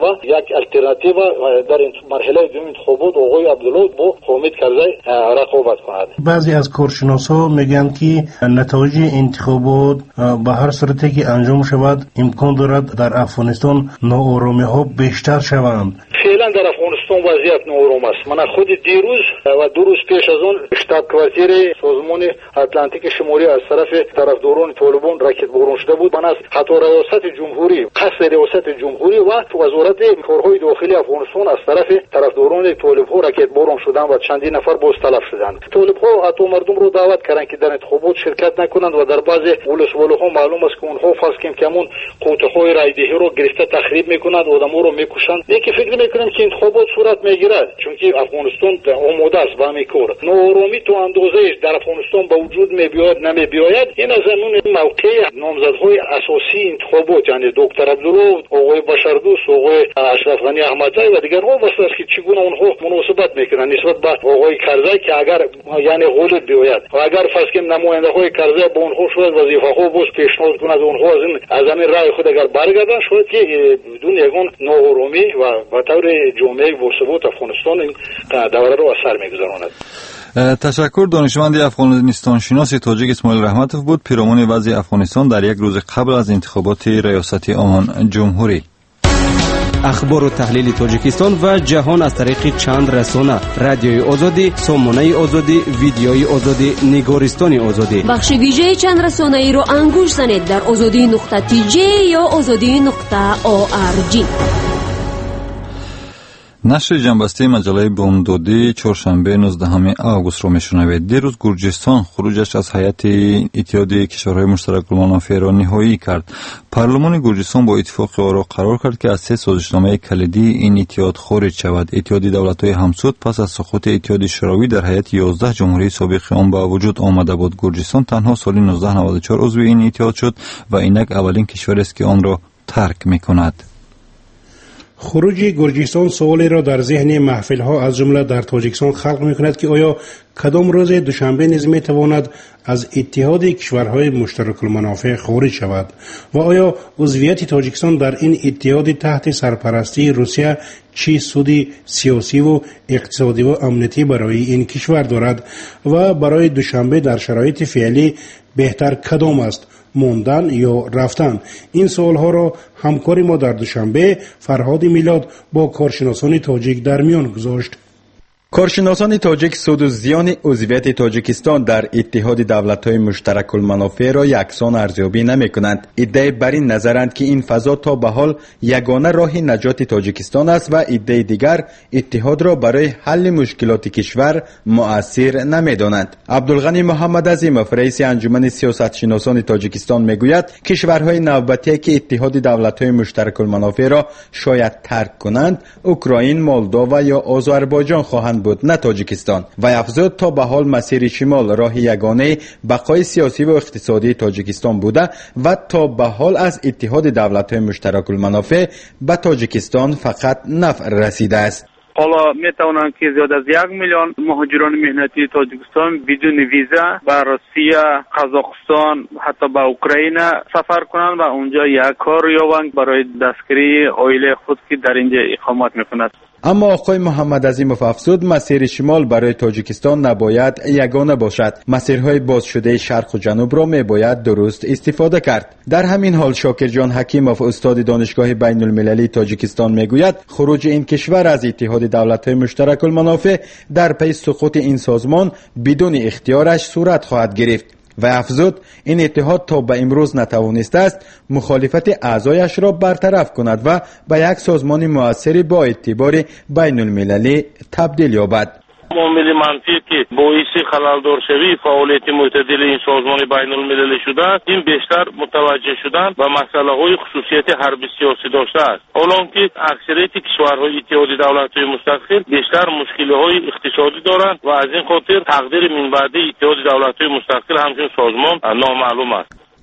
و یک الटरनेटिव در این مرحله دوم انتخابات آقای عبدالله با حامد کرزی رقابت کند. بعضی از کارشناسا میگن که نتایج انتخابات به هر صورتی که انجام شود امکان دارد در افغانستان ناآرامی ها بیشتر شوند. فعلا در افغانستان وضعیت ناآرام است. من خود دیروز و دو روز پیش از آن شتاب کوارتیر سازمان اتلانتیک شمالی از طرف طرفداران طالبان راکت باران شده بود. من از حتی ریاست جمهوری قصد ریاست جمهوری و وزارت کارهای داخلی افغانستان از طرف طرفداران طالب ها راکت باران شدند و چندین نفر باز تلف شدند. طالب ها حتی مردم رو دعوت کردند که در انتخابات شرکت نکنند و در بعضی ولسوالی‌ها معلوم است که اونها فرض کنیم که همون قوطه‌های رایدهی رو گرفته تخریب میکنند، آدم‌ها رو میکشند. یکی فکر میکنم که انتخابات صورت میگیرد چون که افغانستان آماده است به همین کار. ناآرامی تو اندازه در افغانستان به وجود میبیاد نمیبیاید. این از اون موقع نامزدهای اساسی انتخابات یعنی دکتر عبدالله، آقای بشردوست، آقای اشرف غنی احمدزی و دیگرها واسه است که چگونه اونها مناسبت میکنند نسبت به آقای کرزی که اگر یعنی غالب بیاید و اگر فرض کنیم نماینده های کرزی با اونها شاید وظیفه ها باز پیشنهاد کنند اونها از این از همین رای خود اگر برگردن شاید که بدون یگان ناآرامی و به طور جامعه و ثبات افغانستان این دوره رو اثر میگذراند. تشکر. دانشمند افغانستان شناسی تاجیک اسماعیل رحمتوف بود پیرامون وضع افغانستان در یک روز قبل از انتخابات ریاستی آن جمهوری. اخبار و تحلیل تاجیکستان و جهان از طریق چند رسانه: رادیوی آزادی، سامانه آزادی، ویدیوی آزادی، نگارستان آزادی. بخش ویژه چند رسانه ای رو انگوش زنید در آزادی نقطه تی جی یا آزادی نقطه او آر جی. نشر جنبسته مجله بامدادی چهارشنبه نوزدهم آگوست را میشنوید. دیروز گرجستان خروجش از هیئت اتحاد کشورهای مشترک المنافع را نهایی کرد. پارلمان گرجستان با اتفاق آرا قرار کرد که از سه سازشنامه کلیدی این اتحاد خارج شود. اتحاد دولت‌های همسود پس از سقوط اتحاد شوروی در هیئت یازده جمهوری سابق آن به وجود آمده بود. گرجستان تنها سال نوزده نود و چهار عضو این اتحاد شد و اینک اولین کشور است که آن را ترک می‌کند. خروج گرجستان سوالی را در ذهن محفل ها از جمله در تاجیکستان خلق می کند که آیا کدام روز دوشنبه نیز می تواند از اتحاد کشورهای مشترک المنافع خارج شود و آیا عضویت تاجیکستان در این اتحاد تحت سرپرستی روسیه چه سودی سیاسی و اقتصادی و امنیتی برای این کشور دارد و برای دوشنبه در شرایط فعلی بهتر کدام است، موندن یا رفتن؟ این سوال ها را همکار ما در دوشنبه فرهاد میلاد با کارشناسان تاجیک در میان گذاشت. کارشناسان تاجیک سود و زیان عضویت تاجیکستان در اتحاد دولت‌های مشترک المنافع را یکسان ارزیابی نمی‌کنند. ادعای بر این نظرند که این فضا تا به حال یگانه راه نجات تاجیکستان است و ادعای دیگر اتحاد را برای حل مشکلات کشور مؤثر نمی‌دانند. عبدالغنی محمد عظیمов رئیس انجمن سیاستشناسان تاجیکستان میگوید کشورهای نوبتی که اتحاد دولت‌های مشترک المنافع را شاید ترک کنند اوکراین، مولداوا یا آذربایجان خواهند بود، نه تاجیکستان. و افزود تا به حال مسیر شمال راه یگانه بقای سیاسی و اقتصادی تاجیکستان بوده و تا به حال از اتحاد دولت‌های مشترک المنافع به تاجیکستان فقط نفع رسیده است. حالا میتوانند که زیاد از یک میلیون مهاجران مهنتی تاجیکستان بدون ویزا به روسیه، قزاقستان، حتی به اوکراین سفر کنند و اونجا یک کار یابند برای دستگیری عائله خود که در اینجا اقامت میکند. اما آقای محمد عظیمov افزود مسیر شمال برای تاجیکستان نباید یگانه باشد. مسیرهای باز شده شرق و جنوب را میباید درست استفاده کرد. در همین حال شاکر جان حکیمov استاد دانشگاه بین المللی تاجیکستان میگوید خروج این کشور از اتحاد دولت‌های مشترک المنافع در پی سقوط این سازمان بدون اختیارش صورت خواهد گرفت. و افزود این اتحاد تا به امروز نتوانسته است مخالفت اعضایش را برطرف کند و به یک سازمان مؤثر با اعتبار بین المللی تبدیل یابد. عامل منفی که باعث خلل‌دار شوی فعالیت معتدل این سازمان بین المللی شده است این بیشتر متوجه شدن و مسئله‌های خصوصیت حرب سیاسی داشته است. حالانکه اکثریت کشورهای اتحاد دولت‌های مستقل بیشتر مشکل‌های اقتصادی دارند و از این خاطر تقدیر من بعد اتحاد دولت‌های مستقل همچون سازمان نامعلوم است.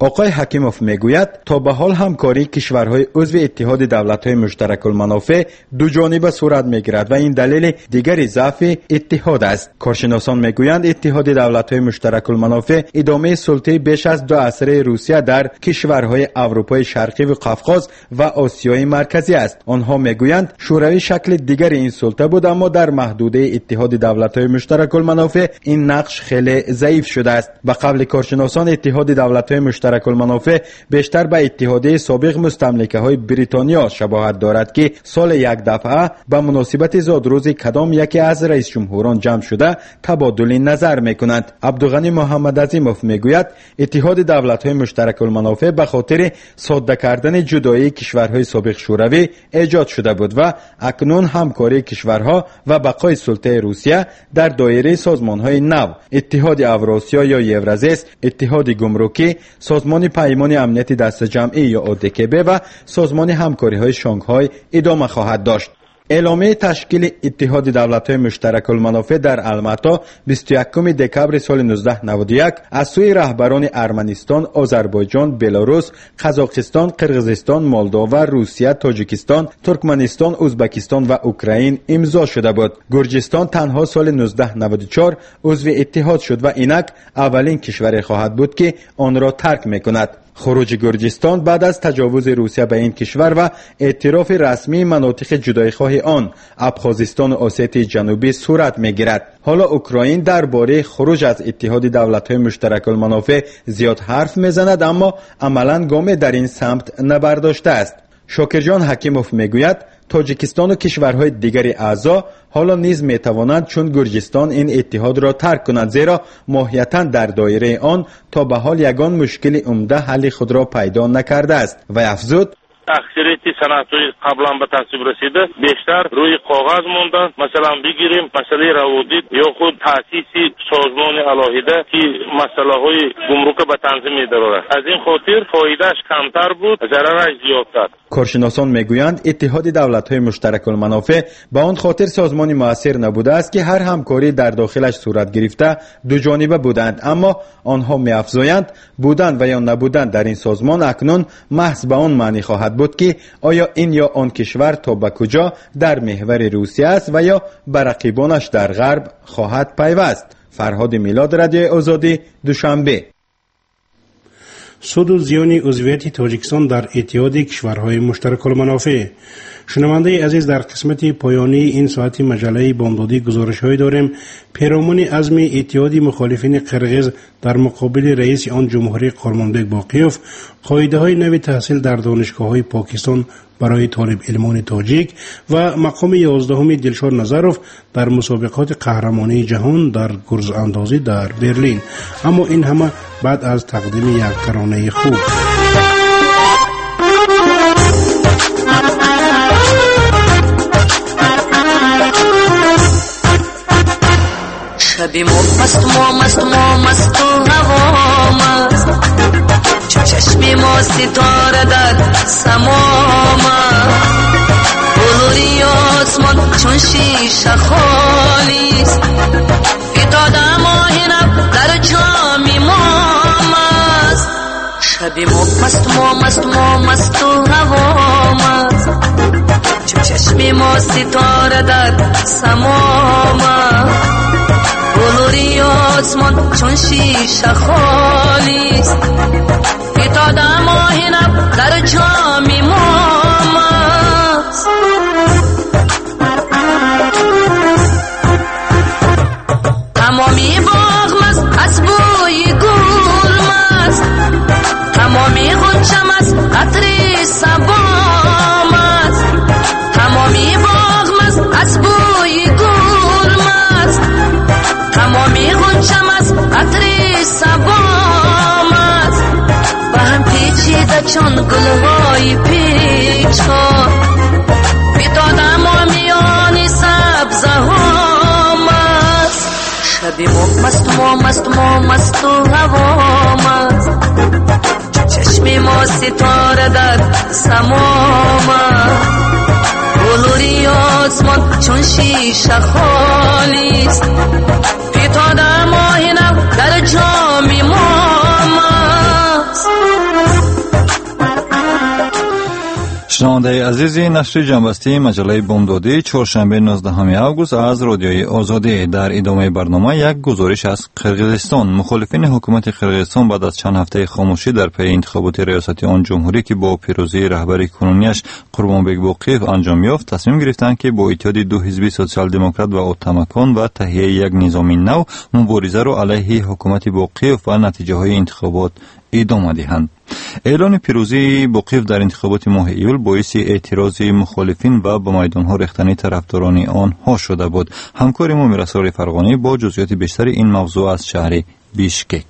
آقای حکیموف میگوید تا به حال همکاری کشورهای عضو اتحاد دولت‌های مشترک المنافع دو جانبه صورت میگیرد و این دلیل دیگری ضعف اتحاد است. کارشناسان میگویند اتحاد دولت‌های مشترک المنافع ادامه سلطه بیش از دو عصره روسیه در کشورهای اروپای شرقی و قفقاز و آسیای مرکزی است. آنها میگویند شوروی شکل دیگر این سلطه بود، اما در محدوده اتحاد دولت‌های مشترک المنافع این نقش خیلی ضعیف شده است. به قول کارشناسان اتحاد دولت‌های مشترک المنافع بیشتر به اتحادیه سابق مستملکه‌های بریتانیا شباهت دارد که سال یک دفعه به مناسبت زادروز کدام یکی از رئیس جمهوران جمع شده تبادل نظر می‌کنند. عبدالغنی محمد عظیموف میگوید اتحاد دولت‌های مشترک المنافع به خاطر ساده کردن جدایی کشورهای سابق شوروی ایجاد شده بود و اکنون همکاری کشورها و بقای سلطه روسیه در دایره سازمان‌های نو، اتحاد اوراسیا یا یورازیس، اتحاد گمرکی، سازمان پیمان امنیت دست جمعی یا اودکبه و سازمان همکاری‌های شانگهای ادامه خواهد داشت. اعلامیه تشکیل اتحاد دولت‌های مشترک المنافع در الماتا بیست و یکم دکبر سال نوزده نود و یک از سوی رهبران ارمنستان، آذربایجان، بلاروس، قزاقستان، قرغیزستان، مولداوا، روسیه، تاجیکستان، ترکمنستان، ازبکستان و اوکراین امضا شده بود. گرجستان تنها سال نوزده نود و چهار عضو اتحاد شد و اینک اولین کشوری خواهد بود که آن را ترک می‌کند. خروج گرجستان بعد از تجاوز روسیه به این کشور و اعتراف رسمی مناطق جدایخواه آن، ابخازستان و اسیتی جنوبی صورت میگیرد. حالا اوکراین درباره خروج از اتحاد دولت‌های مشترک المنافع زیاد حرف میزند، اما عملاً گام در این سمت نبرداشته است. شاکرجان حکیموف میگوید تاجیکستان و کشورهای دیگری اعضا حالا نیز میتوانند چون گرجستان این اتحاد را ترک کنند، زیرا ماهیتاً در دایره آن تا به حال یگان مشکل عمده حل خود را پیدا نکرده است. و افزود اکثریت صنعت‌های قبلا به تصویب رسیده بیشتر روی کاغذ موندن. مثلا بگیریم مسئله روابط یا خود تأسیس سازمان علاهده که مسئله‌های گمرک به تنظیم می‌دارد. از این خاطر فایدهش کمتر بود، ضررش زیادتر. کارشناسان میگویند اتحاد دولت‌های مشترک المنافع به آن خاطر سازمانی مؤثر نبوده است که هر همکاری در داخلش صورت گرفته دو جانبه بودند، اما آنها می‌افزایند بودن و یا نبودن در این سازمان اکنون محض به آن معنی خواهد بود که آیا این یا آن کشور تا به کجا در محور روسیه است و یا به رقیبانش در غرب خواهد پیوست. فرهاد میلاد، رادیوی آزادی، دوشنبه. سود و زیان عضویت تاجیکستان در اتحاد کشورهای مشترک المنافع. شنونده عزیز، در قسمت پایانی این ساعت مجله بامدادی گزارش‌هایی داریم. پیرامون عزم اتحاد مخالفین قرغیز در مقابل رئیس آن جمهوری قرمانبک باقیوف، قاعده‌های نوی تحصیل در دانشگاه‌های پاکستان برای طالب علمان تاجیک و مقام یازدهم دلشاد نظروف در مسابقات قهرمانی جهان در گرز اندازی در برلین. اما این همه بعد از تقدیم یک ترانه خوب. شبی ما مست ما مست ما مست و هوا مست، چشمی ما ستاره در سما مست، بلوری آسمان چون شیشه خالیست، فتاده ماه نب در جامی ما مست. شبی ما مست ما مست ما مست و هوا مست، چشمی ما ستاره در سما مست، بلوری آسمان چون شیشه خالیست، فتاده ماه نب در جامی ما مست. تمامی باغ مست از بوی گل مست، تمامی غنچه مست عطر صبا مست، تمامی باغ مست از بوی گل مست، تمامی غنچه مست عطر صبا مست، با هم پیچیده چون گلهای پیچا، فتاده ما میان سبزه ها مست. شبی ما مست ما مست ما مست و هوا مست، چشمی ما ستاره در سما مست، بلوری آسمان چون شیشه خالیست، فتاده ماه نو در جامی ما مست. شنونده عزیز، نشر جنبسته مجله بامدادی چهارشنبه نوزدهم آگوست از رادیوی آزادی. در ادامه برنامه یک گزارش از قرقیزستان. مخالفین حکومت قرقیزستان بعد از چند هفته خاموشی در پی انتخابات ریاستی آن جمهوری که با پیروزی رهبر کنونیش قربانبک باقیف انجام یافت، تصمیم گرفتند که با اتحاد دو حزبی سوسیال دموکرات و اتمکان و تهیه یک نظام نو مبارزه را علیه حکومت باقیف و نتیجه های انتخابات ادامه دهند. اعلان پیروزی باقیف در انتخابات ماه ایول باعث اعتراض مخالفین و به میدانها ریختن طرفداران آنها شده بود. همکار ما میرسال فرغانی با جزئیات بیشتر این موضوع از شهر بیشکک.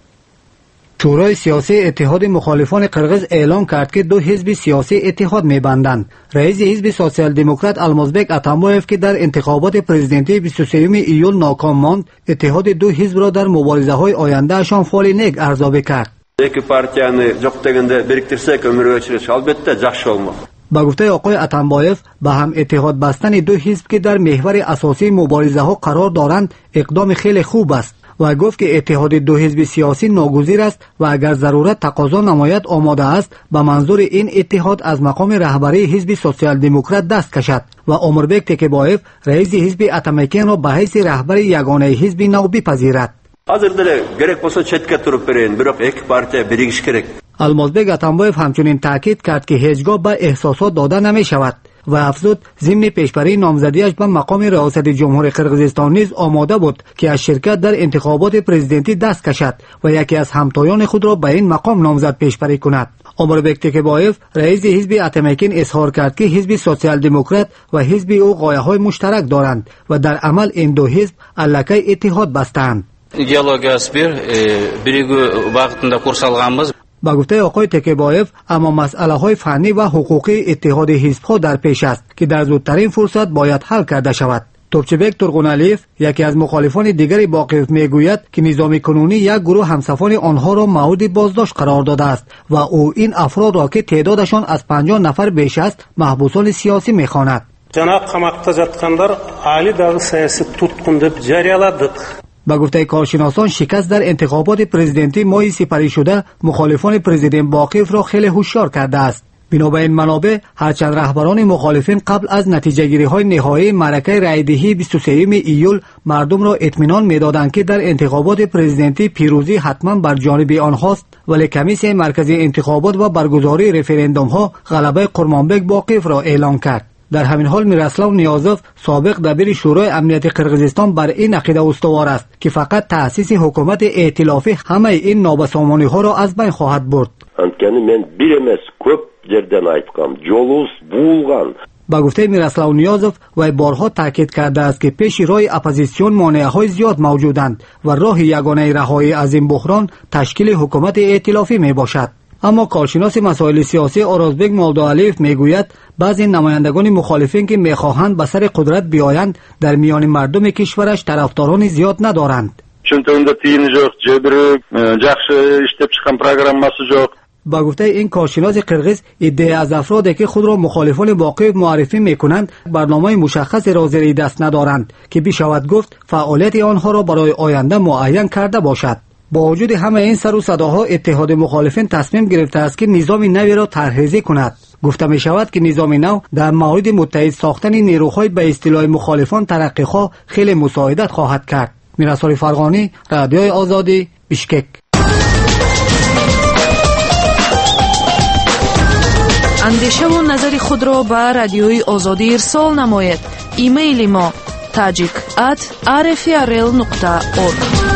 شورای سیاسی اتحاد مخالفان قرقیز اعلام کرد که دو حزب سیاسی اتحاد می‌بندند. رئیس حزب سوسیال دموکرات المازبک اتامبایف که در انتخابات پرزیدنتی بیست و سوم ایول ناکام ماند، اتحاد دو حزب را در مبارزه‌های آیندهشان فعال نیک ارزیابی کرد. Екі партияны жоқ дегенде біріктірсек өмір өшіріш албетте жақсы болмақ. با گفته آقای اتامبایف، به هم اتحاد بستن دو حزب که در محور اساسی مبارزه ها قرار دارند اقدام خیلی خوب است و گفت که اتحاد دو حزب سیاسی ناگزیر است و اگر ضرورت تقاضا نماید آماده است به منظور این اتحاد از مقام رهبری حزب سوسیال دموکرات دست کشد و عمربک تکبایف رئیس حزب اتمکن را به حیث رهبر یگانه حزب نو بپذیرد. Hazır dile gerek olsa çetke turup verin. Bırak iki partiye birigiş gerek. المازبک اتامبایف همچنین تاکید کرد که هیچگاه به احساسات داده نمی شود و افزود ضمن پیشبری نامزدیش به مقام ریاست جمهوری قرقیزستان نیز آماده بود که از شرکت در انتخابات پرزیدنتی دست کشد و یکی از همتایان خود را به این مقام نامزد پیشبری کند. عمربک تکبایف رئیس حزب اتمکن اظهار کرد که حزب سوسیال دموکرات و حزب او غایه‌های مشترک دارند و در عمل این دو حزب الکی اتحاد بستند. идеологиясы bir бірігу бағытында курс алғанбыз. با گفته آقای تکبایف، اما مسئله های فنی و حقوقی اتحاد حزب‌ها در پیش است که در زودترین فرصت باید حل کرده شود. توپچبک ترغونالیف یکی از مخالفان دیگری باقیف میگوید که نظام کنونی یک گروه همسفان آنها را مورد بازداشت قرار داده است و او این افراد را که تعدادشان از پنجاه نفر بیش است محبوسان سیاسی می‌خواند. جناب قامақта жатқандар али дағы саяси тұтқын деп жарияладық. با گفته کارشناسان، شکست در انتخابات پرزیدنتی ماه سپری شده مخالفان پرزیدنت باقیف را خیلی هوشیار کرده است. بنابراین منابع هرچند رهبران مخالفین قبل از نتیجه گیری های نهایی معرکه رایدهی بیست و سوم ایول مردم را اطمینان میدادند که در انتخابات پرزیدنتی پیروزی حتما بر جانب آنهاست، ولی کمیسیون مرکزی انتخابات و برگزاری رفراندوم ها غلبه قربانبک باقیف را اعلام کرد. در همین حال میراسلاو نیازوف سابق دبیر شورای امنیت قرقیزستان بر این عقیده استوار است که فقط تأسیس حکومت ائتلافی همه این نابسامانی ها را از بین خواهد برد. Antkeni men bir emas ko'p yerden aytqam, jolus bulgan. با گفته میراسلاو نیازوف و بارها تاکید کرده است که پیش راه اپوزیسیون مانع‌های زیاد موجودند و راه یگانه رهایی از این بحران تشکیل حکومت ائتلافی می باشد. اما کارشناس مسائل سیاسی آرازبک مولدوعلیف میگوید بعضی نمایندگان مخالفین که میخواهند به سر قدرت بیایند در میان مردم کشورش طرفداران زیاد ندارند. چون اوندا تیین жоқ, جبر жақсы işlep chiqqan programmasi жоқ. با گفته این کارشناس قرقیز، ایده از افرادی که خود را مخالفان واقعی معرفی میکنند برنامه مشخص را زیر دست ندارند که بشود گفت فعالیت آنها را برای آینده معین کرده باشد. با وجود همه این سر و صداها اتحاد مخالفین تصمیم گرفته است که نظام نوی را طرحریزی کند. گفته می شود که نظام نو در مورد متحد ساختن نیروهای به اصطلاح مخالفان ترقیخواه خیلی مساعدت خواهد کرد. میرسال فرغانی، رادیوی آزادی، بیشکک. اندیشه و نظر خود را به رادیوی آزادی ارسال نماید. ایمیل ما تاجیک ات آر اف ار ال نقطه اورگ.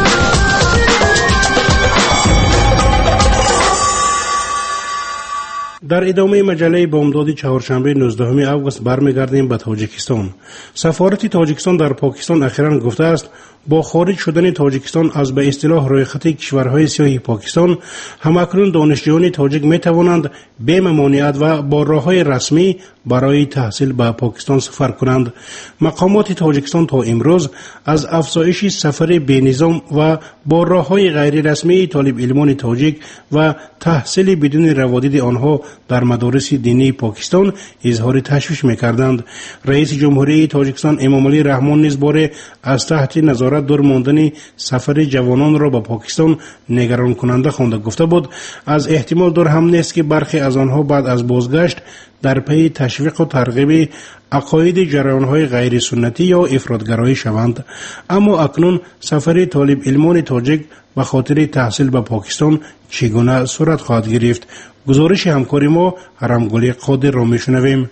در ادامه مجله بامداد چهارشنبه نوزدهم آگوست برمیگردیم به تاجیکستان. سفارت تاجیکستان در پاکستان اخیراً گفته است با خارج شدن تاجیکستان از به اصطلاح رویخط کشورهای سیاه پاکستان، همکنون دانشجویان تاجیک می توانند بی ممانعت و با راههای رسمی برای تحصیل به پاکستان سفر کنند. مقامات تاجیکستان تا امروز از افزایش سفر بی نظام و با راههای غیر رسمی طالب علمان تاجیک و تحصیل بدون روادید آنها در مدارس دینی پاکستان اظهار تشویش می‌کردند. رئیس جمهوری تاجیکستان امامعلی رحمان نیز باره از تحت نظارت وزارت دور ماندن سفر جوانان را به پاکستان نگران کننده خوانده. گفته بود از احتمال دور هم نیست که برخی از آنها بعد از بازگشت در پی تشویق و ترغیب عقاید جریان‌های غیر سنتی یا افراطگرایی شوند. اما اکنون سفر طالب علمان تاجیک به خاطر تحصیل به پاکستان چگونه صورت خواهد گرفت؟ گزارش همکاری ما حرمگلی قادر را میشنویم.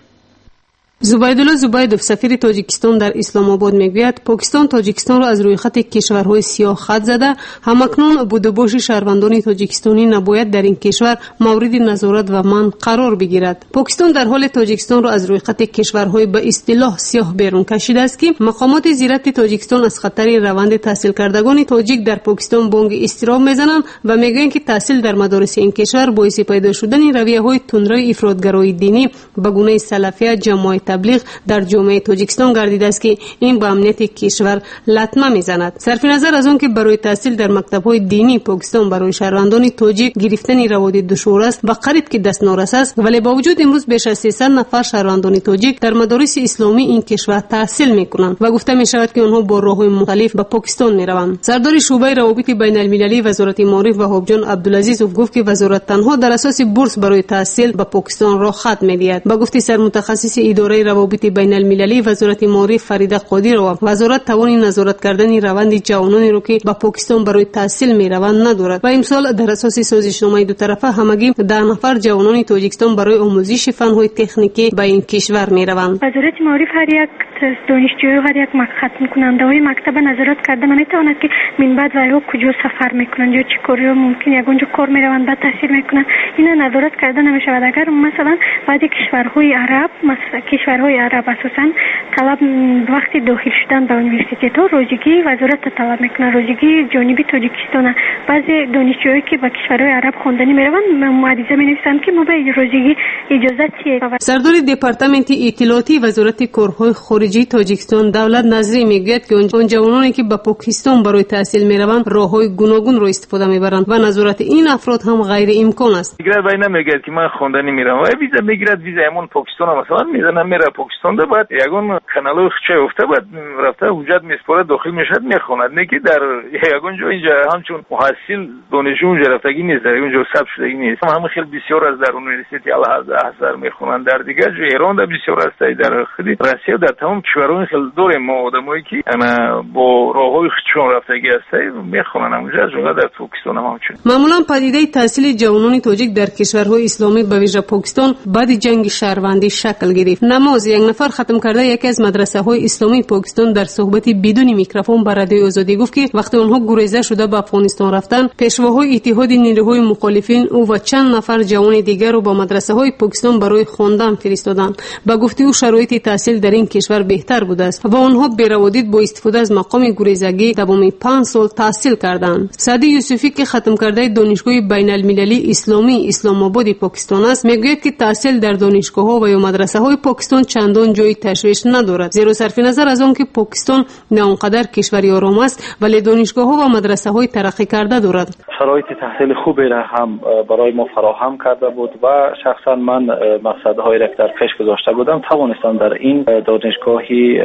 زبیدالله زبیدوف سفیر تاجیکستان در اسلام آباد میگوید پاکستان تاجیکستان را از روی خط کشورهای سیاه خط زده. همکنون بود و باش شهروندان تاجیکستانی نباید در این کشور مورد نظارت و منع قرار بگیرد. پاکستان در حال تاجیکستان را از روی خط کشورهای به اصطلاح سیاه بیرون کشیده است که مقامات زیرت تاجیکستان از خطر روند تحصیل کردگان تاجیک در پاکستان بانگ اضطراب میزنند و میگویند که تحصیل در مدارس این کشور باعث پیدا شدن رویه‌های تندروی افراطگرایی دینی به گونه سلفیه جماعت تبلیغ در جامعه تاجیکستان گردیده است که این به امنیت کشور لطمه میزند. صرف نظر از آن که برای تحصیل در مکتب‌های دینی پاکستان برای شهروندان تاجیک گرفتن روابط دشوار است و قریب که دست نارس است، ولی با وجود امروز بیش از سیصد نفر شهروندان تاجیک در مدارس اسلامی این کشور تحصیل میکنند و گفته می شود که آنها با راه‌های مختلف به پاکستان میروند. سردار شعبه روابط بین المللی وزارت معارف وهاب جان عبدالعزیزوف گفت که وزارت تنها در اساس بورس برای تحصیل به پاکستان راه خط می‌دهد. با گفته سرمتخصص اداره روابط بین المللی وزارت معارف فریده قادر و وزارت توان نظارت کردن روند جوانانی را که به پاکستان برای تحصیل میروند ندارد و امسال در اساس سازشنامه دو طرفه همگی ده نفر جوانان تاجیکستان برای آموزش فن‌های تکنیکی به این کشور میروند. وزارت معارف هر یک دانشجوی و هر یک ختم کننده های مکتب نظارت کرده نمیتواند که من بعد وایو کجا سفر میکنند یا چه کاری ممکن یک اونجا کار میروند بعد تحصیل میکنند، اینا نظارت کرده نمیشود. اگر مثلا بعضی کشورهای عرب مثلا کشورهای عرب اساسا طلب وقتی داخل شدن به یونیورسیته تو روزگی وزارت طلب میکنه، روزگی جانبی تاجیکستان. بعضی دانشجویی که به کشورهای عرب خواندنی میروند معدیزه مینویسند که ما به روزگی اجازه چیه. سردار دپارتمنت اطلاعاتی وزارت کارهای خارجی تاجیکستان دولت نظری میگوید که آن جوانانی که به پاکستان برای تحصیل میروند راههای گوناگون را استفاده میبرند و نظارت این افراد هم غیر امکان است. دیگر باید نمیگه که من خواندنی میرم و ویزا میگیرد، ویزا همون پاکستان مثلا میزنم میره پاکستان ده بعد یگون کانال چه افته بعد رفته حجت میسپره داخل میشد میخواند، نه که در یگون جا اینجا همچون محصل دانشجو اونجا رفتگی نیست، در اونجا ثبت شدگی نیست. همه خیلی بسیار از در یونیورسیته الازهر میخونن، در دیگه جو ایران ده بسیار است، در خیلی روسیه در تمام کشورها خیلی داریم ما آدمایی که انا با راههای خودشون رفتگی هسته میخونن اونجا، جدا در پاکستان هم همچنین. معمولا پدیده تحصیل جوانان تاجیک در کشورهای اسلامی به ویژه پاکستان بعد جنگ شهروندی شکل گرفت. نماز یک نفر ختم کرده یکی از مدرسه های اسلامی پاکستان در صحبتی بدون میکروفون با رادیوی آزادی گفت که وقتی آنها گریزه شده به افغانستان رفتن، پیشواهای اتحاد نیروهای مخالفین او و چند نفر جوان دیگر رو با مدرسه های پاکستان برای خواندن فرستادند. با گفته او شرایط تحصیل در این کشور بهتر بوده است و آنها بی‌روادید با استفاده از مقام گریزگی تمام پنج سال تحصیل کردند. سعدی یوسفی که ختم کرده دانشگاه بین المللی اسلامی اسلام آباد پاکستان است میگوید که تحصیل در دانشگاه‌ها و یا مدرسه‌های پاکستان چندان جای تشویش ندارد، زیرا صرف نظر از آن که پاکستان نه آنقدر کشوری آرام است ولی دانشگاه‌ها و مدرسه‌های ترقی کرده دارد. شرایط تحصیل خوبی را هم برای ما فراهم کرده بود و شخصا من مقصدهایی را که در پیش گذاشته بودم توانستم در این دانشگاهی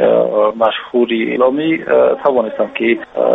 مشهوری اسلامی توانستم که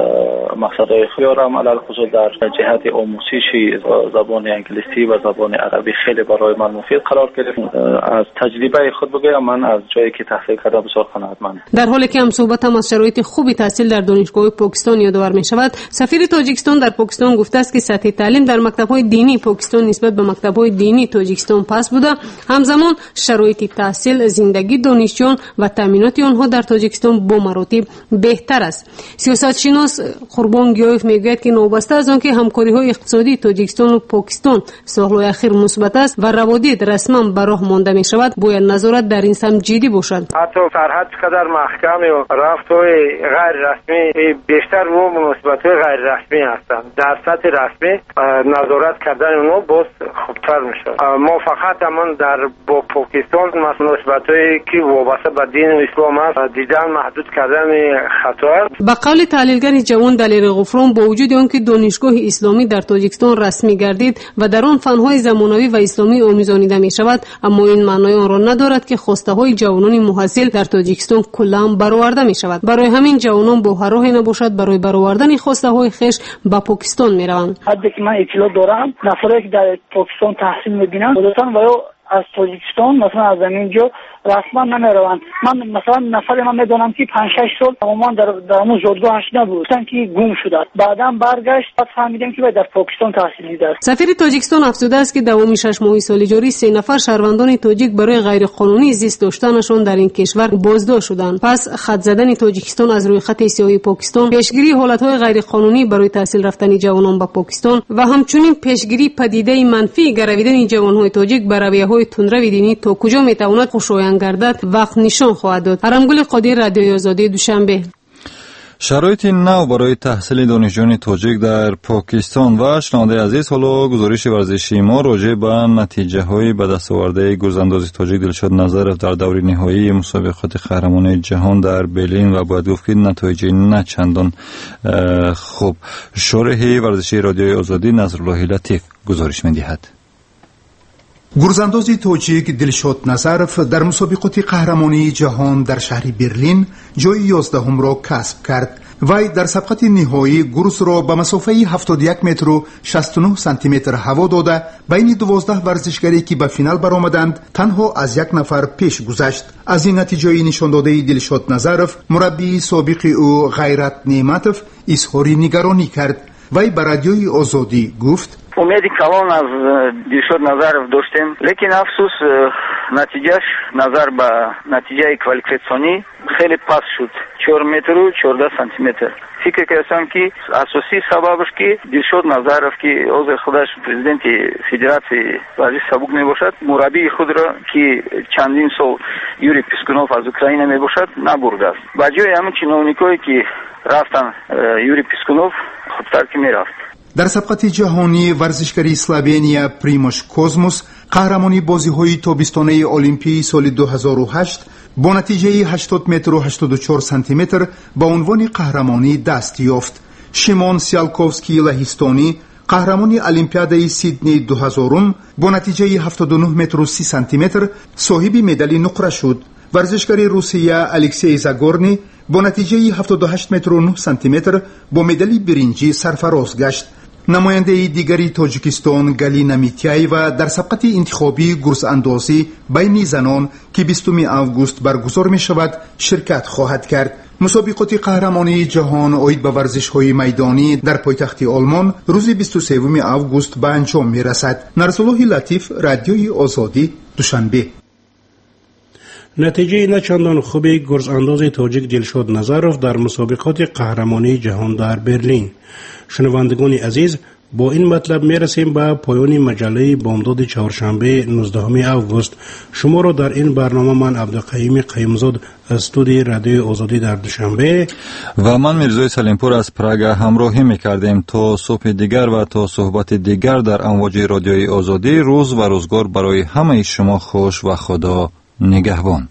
مقصدهای خوبی را علاوه خصوص در جهت آموزش زبان انگلیسی و زبان عربی خیلی برای من مفید قرار گرفت. از تجربه خود بگویم من از جایی که تحصیل کردم بسیار قناعتمندم. در حالی که هم صحبت هم از شرایط خوبی تحصیل در دانشگاه پاکستان یادآور می شود، سفیر تاجیکستان در پاکستان گفته است که سطح تعلیم در مکتب‌های دینی پاکستان نسبت به مکتب‌های دینی تاجیکستان پست بوده. همزمان شرایط تحصیل، زندگی دانشجویان و تامینات آنها در تاجیکستان با مراتب بهتر است. سیاستشناس قربان گیایف میگوید که نوبسته از آنکه همکاری‌های اقتصادی تاجیکستان و پاکستان سال‌های اخیر مثبت است و روابط رسما به راه مانده می شود، باید نظارت در این سمت جدی باشد. حتی سرحد چقدر محکم و رفت‌های غیر رسمی بیشتر و مناسبت‌های غیر رسمی هستند. در سطح رسمی نظارت کردن اونها باز خوبتر میشه. ما فقط همون در با پاکستان مناسبت‌هایی که وابسته به دین و دانشگاه ما دیدن محدود کردن خطا است. به قول تحلیلگر جوان دلیر غفران، با وجود آنکه دانشگاه اسلامی در تاجیکستان رسمی گردید و در آن فنهای زمانوی و اسلامی آموزانیده می شود، اما این معنای آن را ندارد که خواسته های جوانان محصل در تاجیکستان کلا برآورده می شود. برای همین جوانان با هر راهی نباشد برای برآوردن خواسته های خویش به پاکستان می روند. حدی که من اطلاع دارم نفرایی که در پاکستان تحصیل می بینند خودتان و از تاجیکستان مثلا از اینجا رسما نمیروند. من مثلا نفر من میدونم که پنج شش سال تماما در در اون زادگاهش نبود، گفتن که گم شده. بعداً برگشت، بعد فهمیدیم که در پاکستان تحصیل دیده است. سفیر تاجیکستان افزوده است که دوام شش ماهه سال جاری سه نفر شهروندان تاجیک برای غیرقانونی زیست داشتنشان در این کشور بازداشت شدند. پس خط زدن تاجیکستان از روی خط سیاهی پاکستان، پیشگیری حالت‌های غیرقانونی برای تحصیل رفتن جوانان به پاکستان و همچنین پیشگیری پدیده منفی گرویدن جوان‌های تاجیک بر رویه‌های تندروی دینی تا کجا میتواند خوشایند گردد وقت نشان خواهد داد. ارمگل قادر، رادیوی آزادی، دوشنبه. شرایط نو برای تحصیل دانشجویان تاجیک در پاکستان و شنونده عزیز، حالا گزارش ورزشی ما راجع به نتیجه های به دست آورده گرزانداز تاجیک دلشاد نظرف در دور نهایی مسابقات قهرمانی جهان در برلین و باید گفت که نتایج نه چندان خوب. شارح ورزشی رادیوی آزادی نظرالله لطیف گزارش می‌دهد. گرزانداز تاجیک دلشاد نظرف در مسابقات قهرمانی جهان در شهر برلین جای یازدهم را کسب کرد. وی در سبقت نهایی گرز را به مسافه هفتاد و یک متر و شصت و نه سانتی متر هوا داده بین دوازده ورزشکاری که به فینال برآمدند تنها از یک نفر پیش گذشت. از این نتیجه نشان داده دلشاد نظرف مربی سابق او غیرت نعمتов اظهار نگرانی کرد. وی به رادیوی آزادی گفت: امیدی کلان از دلشاد نظرف داشتیم، لیکن افسوس نتیجهش نظر به نتیجه کوالیفیکاسیونی خیلی پس شد، چهار متر و چهارده سانتی متر. فکر کردم که اساسی سببش که دلشاد نظرف که عضو خودش پرزیدنت فدراسیون ورزش سبک می باشد، مربی خود را که چندین سال یوری پیسکونوف از اوکراین می باشد نبرده است. با جای همون چینونیکایی که رفتن یوری پیسکونوف خودتر که می رفت. در سبقت جهانی ورزشکاری اسلوونیا پریموش کوزموس قهرمانی بازی‌های تابستانه المپیای سال دو هزار و هشت با نتیجه هشتاد متر و هشتاد و چهار سانتی متر با عنوان قهرمانی دست یافت. شیمون سیالکوفسکی لهستانی قهرمانی المپیادای سیدنی دو هزار با نتیجه هفتاد و نه متر و سی سانتی متر صاحب مدال نقره شد. ورزشکار روسیه الکسی زاگورنی با نتیجه هفتاد و هشت متر و نه سانتی متر با مدال برنجی سرفراز گشت. نماینده دیگری تاجیکستان گالینا میتیایوا در سبقت انتخابی گرز اندازی بین زنان که بیستم آگوست برگزار می شود شرکت خواهد کرد. مسابقات قهرمانی جهان عاید به ورزش‌های میدانی در پایتخت آلمان روز بیست و سوم آگوست به انجام می رسد. نظرالله لطیف، رادیوی آزادی، دوشنبه. نتیجه نچندان خوبی گرزانداز تاجیک دلشاد نظرف در مسابقات قهرمانی جهان در برلین. شنوندگان عزیز، با این مطلب می رسیم به پایان مجله بامداد چهارشنبه نوزدهم آگوست. شما را در این برنامه من عبدالقیوم قیومزاد از استودیوی رادیوی آزادی در دوشنبه و من میرزای سلیمپور از پراگ همراهی میکردیم. تا صبح دیگر و تا صحبت دیگر در امواج رادیوی آزادی، روز و روزگار برای همه شما خوش و خدا نگهبان.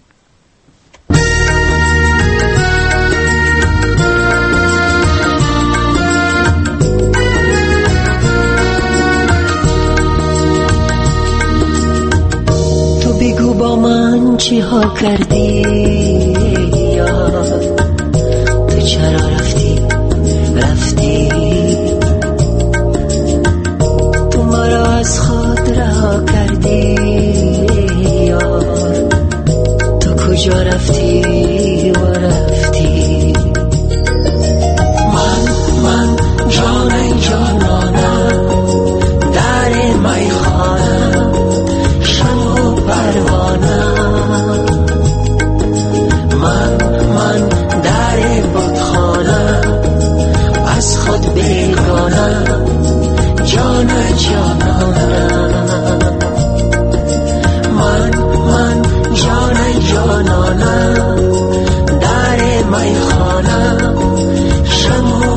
بگو با من چی ها کردی یار، تو چرا رفتی رفتی، تو مرا از خود رها کردی یار، تو کجا رفتی و رفتی. من من جان جانانم در میخانم شم پروانم، من من در بتخانم از خود بیگانم جان جانانم، من من جان جانانم در میخانم شم